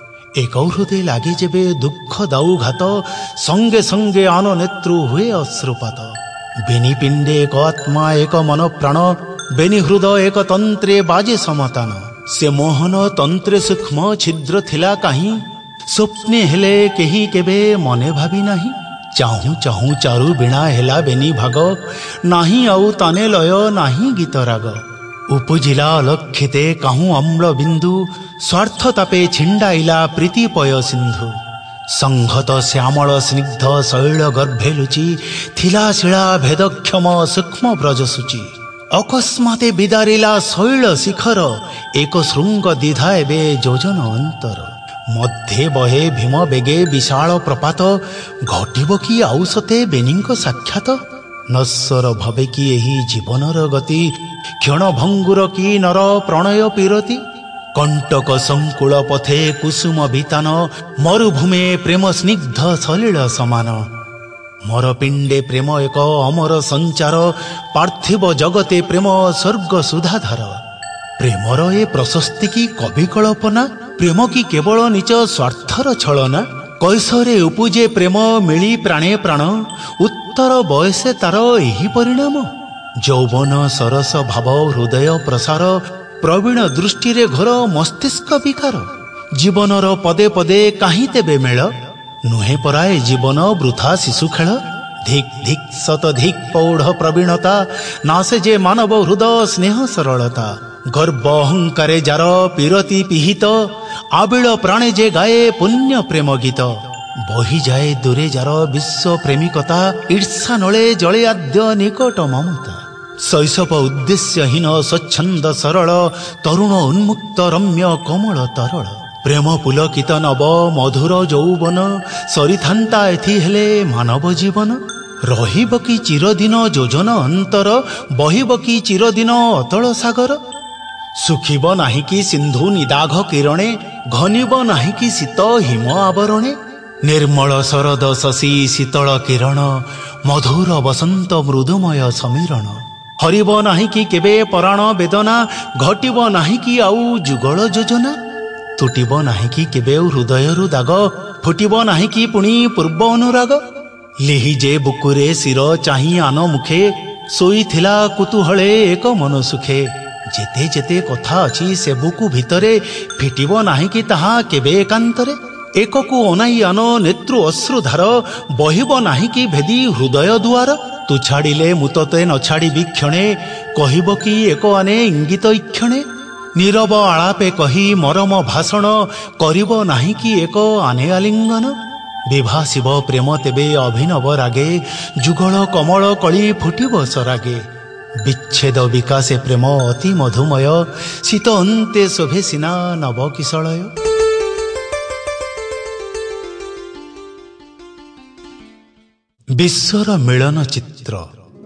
ଏକ ହୃଦେ ଲାଗେ ଯେବେ ଦୁଃଖ ଦାଉ ଘାତ, ସଙ୍ଗେ ସଙ୍ଗେ ଆନ ନେତ୍ରୁ ହୁଏ ଅଶ୍ରୁପାତ। ବେନି ପିଣ୍ଡେ ଏକ ଆତ୍ମା ଏକ ମନ ପ୍ରାଣ, ବେନି ହୃଦ ଏକ ତନ୍ତ୍ରେ ବାଜେ ସମତାନ। ସେ ମୋହନ ତନ୍ତ୍ରେ ସୂକ୍ଷ୍ମ ଛିଦ୍ର ଥିଲା କାହିଁ, ସ୍ୱପ୍ନେ ହେଲେ କେହି କେବେ ମନେ ଭାବି ନାହିଁ। ଚାହୁଁ ଚାହୁଁ ଚାରୁ ବୀଣା ହେଲା ବେନି ଭାଗ, ନାହିଁ ଆଉ ତାନେ ଲୟ ନାହିଁ ଗୀତ ରାଗ। ଉପୁଜିଲା ଅଲକ୍ଷିତେ କାହୁଁ ଅମ୍ଳ ବିନ୍ଦୁ, ସ୍ୱାର୍ଥ ତାପେ ଛିଣ୍ଡାଇଲା ପ୍ରୀତିପୟ ସିନ୍ଧୁ। ସଂହତ ଶ୍ୟାମଳ ସ୍ନିଗ୍ଧ ଶୈଳ ଗର୍ଭେ ଲୁଚି, ଥିଲା ଶିଳା ଭେଦକ୍ଷମ ସୂକ୍ଷ୍ମ ବ୍ରଜସୂଚି। ଅକସ୍ମାତେ ବିଦାରିଲା ଶୈଳ ଶିଖର, ଏକ ଶୃଙ୍ଗ ଦ୍ୱିଧା ଏବେ ଯୋଜନ ଅନ୍ତର। ମଧ୍ୟେ ବହେ ଭୀମ ବେଗେ ବିଶାଳ ପ୍ରପାତ, ଘଟିବ କି ଆଉ ସତେ ବେନିଙ୍କ ସାକ୍ଷାତ। ନଶ୍ୱର ଭବେ କି ଏହି ଜୀବନର ଗତି, କ୍ଷଣ ଭଙ୍ଗୁର କି ନର ପ୍ରଣୟ ପିରତି। କଣ୍ଟକ ସଂକୁଳ ପଥେ କୁସୁମ ବିତାନ, ମରୁଭୂମେ ପ୍ରେମ ସ୍ନିଗ୍ଧ ସଲିଳ ସମାନ। ମୋର ପିଣ୍ଡେ ପ୍ରେମ ଏକ ଅମର ସଞ୍ଚାର, ପାର୍ଥିବ ଜଗତେ ପ୍ରେମ ସ୍ୱର୍ଗ ସୁଧାଧାର। ପ୍ରେମର ଏ ପ୍ରଶସ୍ତି କି କବି କଳ୍ପନା, ପ୍ରେମ କି କେବଳ ନିଜ ସ୍ୱାର୍ଥର ଛଳନା। କୈଶରେ ଉପୁଜେ ପ୍ରେମ ମିଳି ପ୍ରାଣେ ପ୍ରାଣ, ଉତ୍ତର ବୟସେ ତାର ଏହି ପରିଣାମ। ଯୌବନ ସରସ ଭାବ ହୃଦୟ ପ୍ରସାର, ପ୍ରବୀଣ ଦୃଷ୍ଟିରେ ଘୋର ମସ୍ତିଷ୍କ ବିକାର। ଜୀବନର ପଦେ ପଦେ କାହିଁ ତେବେ ମେଳ, ନୁହେଁ ପରାଏ ଜୀବନ ବୃଥା ଶିଶୁ ଖେଳ। ଧିକ୍ ଧିକ୍ ଶତଧିକ୍ ପୌଢ଼ ପ୍ରବୀଣତା, ନାସେ ଯେ ମାନବ ହୃଦ ସ୍ନେହ ସରଳତା। ଗର୍ବ ଅହଙ୍କାରେ ଯାର ପିରତି ପିହିତ, ଆବିଳ ପ୍ରାଣେ ଯେ ଗାଏ ପୁଣ୍ୟ ପ୍ରେମ ଗୀତ। ବହିଯାଏ ଦୂରେ ଯାର ବିଶ୍ୱ ପ୍ରେମିକତା, ଈର୍ଷା ନଳେ ଜଳେ ଆଦ୍ୟ ନିକଟ ମମତା। ଶୈଶବ ଉଦ୍ଦେଶ୍ୟହୀନ ସ୍ୱଚ୍ଛନ୍ଦ ସରଳ, ତରୁଣ ଉନ୍ମୁକ୍ତ ରମ୍ୟ କୋମଳ ତରଳ। ପ୍ରେମ ପୁଲକିତ ନବ ମଧୁର ଯୌବନ, ସରିଥାନ୍ତା ଏଥି ହେଲେ ମାନବ ଜୀବନ। ରହିବ କି ଚିରଦିନ ଯୋଜନ ଅନ୍ତର, ବହିବ କି ଚିରଦିନ ଅତଳ ସାଗର। ଶୁଖିବ ନାହିଁ କି ସିନ୍ଧୁ ନିଦାଘ କିରଣେ, ଘନିବ ନାହିଁ କି ଶୀତ ହିମ ଆବରଣେ। ନିର୍ମଳ ଶରଦ ଶଶୀ ଶୀତଳ କିରଣ, ମଧୁର ବସନ୍ତ ମୃଦୁମୟ ସମୀରଣ। ହରିବ ନାହିଁ କି କେବେ ପରାଣ ବେଦନା, ଘଟିବ ନାହିଁ କି ଆଉ ଯୁଗଳ ଯୋଜନା। ତୁଟିବ ନାହିଁ କି କେବେ ହୃଦୟରୁ ଦାଗ, ଫୁଟିବ ନାହିଁ କି ପୁଣି ପୂର୍ବ ଅନୁରାଗ। ଲିହି ଯେ ବୁକୁରେ ଶିର ଚାହିଁ ଆନ ମୁଖେ, ଶୋଇଥିଲା କୁତୁହଳେ ଏକ ମନ ସୁଖେ। ଯେତେ ଯେତେ କଥା ଅଛି ସେ ବୁକୁ ଭିତରେ, ଫିଟିବ ନାହିଁ କି ତାହା କେବେ ଏକାନ୍ତରେ। ଏକକୁ ଅନାଇ ଆନ ନେତ୍ରୁ ଅଶ୍ରୁଧାର, ବହିବ ନାହିଁ କି ଭେଦି ହୃଦୟ ଦୁଆର। ତୁ ଛାଡ଼ିଲେ ମୁଁ ତତେ ନ ଛାଡ଼ିବି କ୍ଷଣେ, କହିବ କି ଏକ ଆନେ ଇଙ୍ଗିତ ଇକ୍ଷଣେ। ନୀରବ ଆଳାପେ କହି ମରମ ଭାଷଣ, କରିବ ନାହିଁ କି ଏକ ଆନେ ଆଲିଙ୍ଗନ। ବିଭାସିବ ପ୍ରେମ ତେବେ ଅଭିନବ ରାଗେ, ଯୁଗଳ କମଳ କଳି ଫୁଟିବ ସରାଗେ। ବିଚ୍ଛେଦ ବିକାଶେ ପ୍ରେମ ଅତି ମଧୁମୟ, ଶୀତ ଅନ୍ତେ ଶୋଭେ ସିନା ନବ କିଶଳୟ। ବିଶ୍ୱର ମିଳନ ଚିତ୍ର।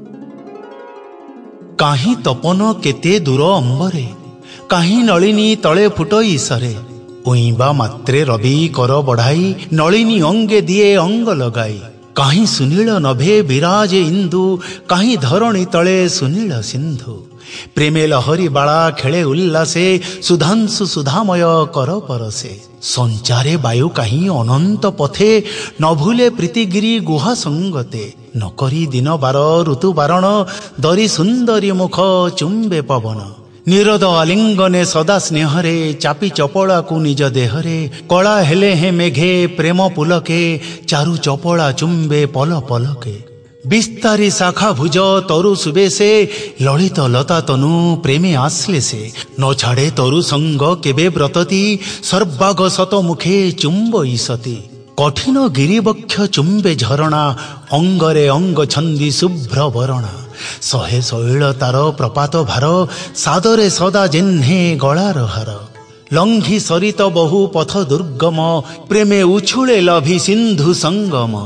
କାହିଁ ତପନ କେତେ ଦୂର ଅମ୍ବରେ, କାହିଁ ନଳିନୀ ତଳେ ଫୁଟ ଈଶରେ। ଉଇଁବା ମାତ୍ରେ ରବି କର ବଢ଼ାଇ, ନଳିନୀ ଅଙ୍ଗେ ଦିଏ ଅଙ୍ଗ ଲଗାଇ। କାହିଁ ସୁନୀଳ ନଭେ ବିରାଜେ ଇନ୍ଦୁ, କାହିଁ ଧରଣୀ ତଳେ ସୁନୀଳ ସିନ୍ଧୁ। ପ୍ରେମେ ଲହରୀ ବାଳା ଖେଳେ ଉଲ୍ଲାସେ, ସୁଧାଂଶୁ ସୁଧାମୟ କର ପରସେ। ସଞ୍ଚାରେ ବାୟୁ କାହିଁ ଅନନ୍ତ ପଥେ, ନ ଭୁଲେ ପ୍ରୀତିଗିରି ଗୁହା ସଙ୍ଗତେ। ନ କରି ଦିନ ବାର ଋତୁ ବାରଣ, ଦରି ସୁନ୍ଦରୀ ମୁଖ ଚୁମ୍ବେ ପବନ। ନିରୋଧ ଆଲିଙ୍ଗନେ ସଦା ସ୍ନେହରେ, ଚାପି ଚପଳାକୁ ନିଜ ଦେହରେ। କଳା ହେଲେ ହେ ମେଘେ ପ୍ରେମ ପୁଲକେ, ଚାରୁ ଚପଳା ଚୁମ୍ବେ ପଲ ପଲକେ। ବିସ୍ତାରୀ ଶାଖା ଭୁଜ ତରୁ ସୁବେଶେ, ଲଳିତ ଲତା ତନୁ ପ୍ରେମେ ଆଶ୍ଲେ ସେ। ନ ଛାଡ଼େ ତରୁ ସଙ୍ଗ କେବେ ବ୍ରତତି, ସର୍ବାଗ ଶତ ମୁଖେ ଚୁମ୍ବ ଇସତି। କଠିନ ଗିରିବକ୍ଷ ଚୁମ୍ବେ ଝରଣା, ଅଙ୍ଗରେ ଅଙ୍ଗ ଛନ୍ଦି ଶୁଭ୍ର ବରଣା। ଶହେ ଶୈଳ ତାର ପ୍ରପାତ ଭାର, ସାଦରେ ସଦା ଜେହ୍ନେ ଗଳାର ହାର। ଲଙ୍ଘି ସରିତ ବହୁ ପଥ ଦୁର୍ଗମ, ପ୍ରେମେ ଉଛୁଳେ ଲଭି ସିନ୍ଧୁ ସଙ୍ଗମ।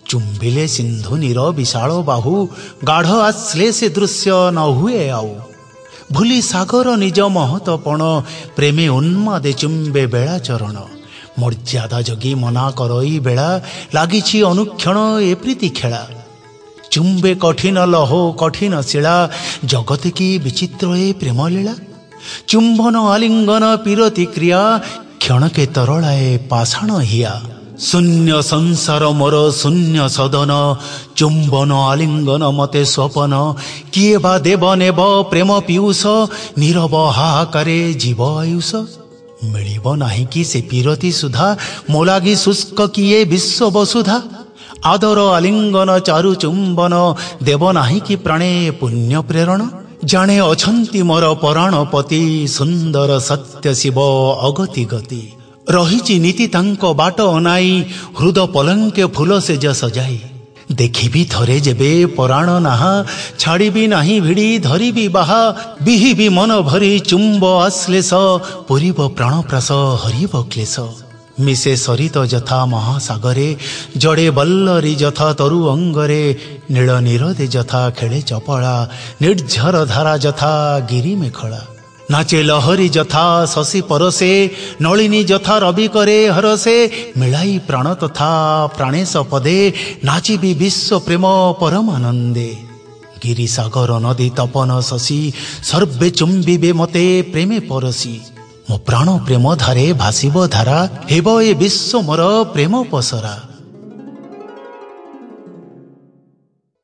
ଚୁମ୍ବିଲେ ସିନ୍ଧୁ ନୀର ବିଶାଳ ବାହୁ, ଗାଢ଼ ଆସିଲେ ସେ ଦୃଶ୍ୟ ନ ହୁଏ ଆଉ। ଭୁଲି ସାଗର ନିଜ ମହତପଣ, ପ୍ରେମେ ଉନ୍ମାଦେ ଚୁମ୍ବେ ବେଳା ଚରଣ। ମର୍ଯ୍ୟାଦା ଜଗି ମନା କରଇ ବେଳା, ଲାଗିଛି ଅନୁକ୍ଷଣ ଏ ପ୍ରୀତି ଖେଳା। ଚୁମ୍ବେ କଠିନ ଲହ କଠିନ ଶିଳା, ଜଗତ କି ବିଚିତ୍ର ଏ ପ୍ରେମ ଲୀଳା। ଚୁମ୍ବନ ଆଲିଙ୍ଗନ ପିରତି କ୍ରିୟା, କ୍ଷଣକେ ତରଳାଏ ପାଷାଣ ହିଆ। ଶୂନ୍ୟ ସଂସାର ମୋର ଶୂନ୍ୟ ସଦନ, ଚୁମ୍ବନ ଆଲିଙ୍ଗନ ମତେ ସ୍ୱପନ। କିଏ ବା ଦେବ ନେବ ପ୍ରେମ ପିୟୁଷ, ନୀରବ ହାହାକାରେ ଜୀବ ଆୟୁଷ। ମିଳିବ ନାହିଁ କି ସେ ପିରତି ସୁଧା, ମୋ ଲାଗି ଶୁଷ୍କ କିଏ ବିଶ୍ୱ ବସୁଧା। ଆଦର ଆଲିଙ୍ଗନ ଚାରୁ ଚୁମ୍ବନ, ଦେବ ନାହିଁ କି ପ୍ରାଣେ ପୁଣ୍ୟ ପ୍ରେରଣ। ଜାଣେ ଅଛନ୍ତି ମୋର ପରାଣପତି, ସୁନ୍ଦର ସତ୍ୟ ଶିବ ଅଗତି ଗତି। ରହିଛି ନୀତି ତାଙ୍କ ବାଟ ଅନାଇ, ହୃଦ ପଲଙ୍କେ ଫୁଲ ସେଜ ସଜାଇ। ଦେଖିବି ଥରେ ଯେବେ ପରାଣ ନାହା, ଛାଡ଼ିବି ନାହିଁ ଭିଡ଼ି ଧରିବି ବାହା। ବିହିବି ମନ ଭରି ଚୁମ୍ବ ଆଶ୍ଲେଷ, ପୁରିବ ପ୍ରାଣପ୍ରାସ ହରିବ କ୍ଲେଶ। ମିଶେ ସରିତ ଯଥା ମହାସାଗରେ, ଜଡ଼େ ବଲ୍ଲରୀ ଯଥା ତରୁ ଅଙ୍ଗରେ। ନୀଳ ନିରଦେ ଯଥା ଖେଳେ ଚପଳା, ନିର୍ଝର ଧାରା ଯଥା ଗିରି ମେଖଳା। ନାଚେ ଲହରୀ ଯଥା ଶଶୀ ପରଶେ, ନଳିନୀ ଯଥା ରବି କରେ ହରସେ। ମିଳାଇ ପ୍ରାଣ ତଥା ପ୍ରାଣେଶ ପଦେ, ନାଚିବି ବିଶ୍ୱ ପ୍ରେମ ପରମାନନ୍ଦେ। ଗିରିସାଗର ନଦୀ ତପନ ଶଶୀ, ସର୍ବେ ଚୁମ୍ବିବେ ମତେ ପ୍ରେମେ ପରଶି। ମୋ ପ୍ରାଣ ପ୍ରେମ ଧାରେ ଭାସିବ ଧାରା, ହେବ ଏ ବିଶ୍ୱ ମୋର ପ୍ରେମ ପସରା।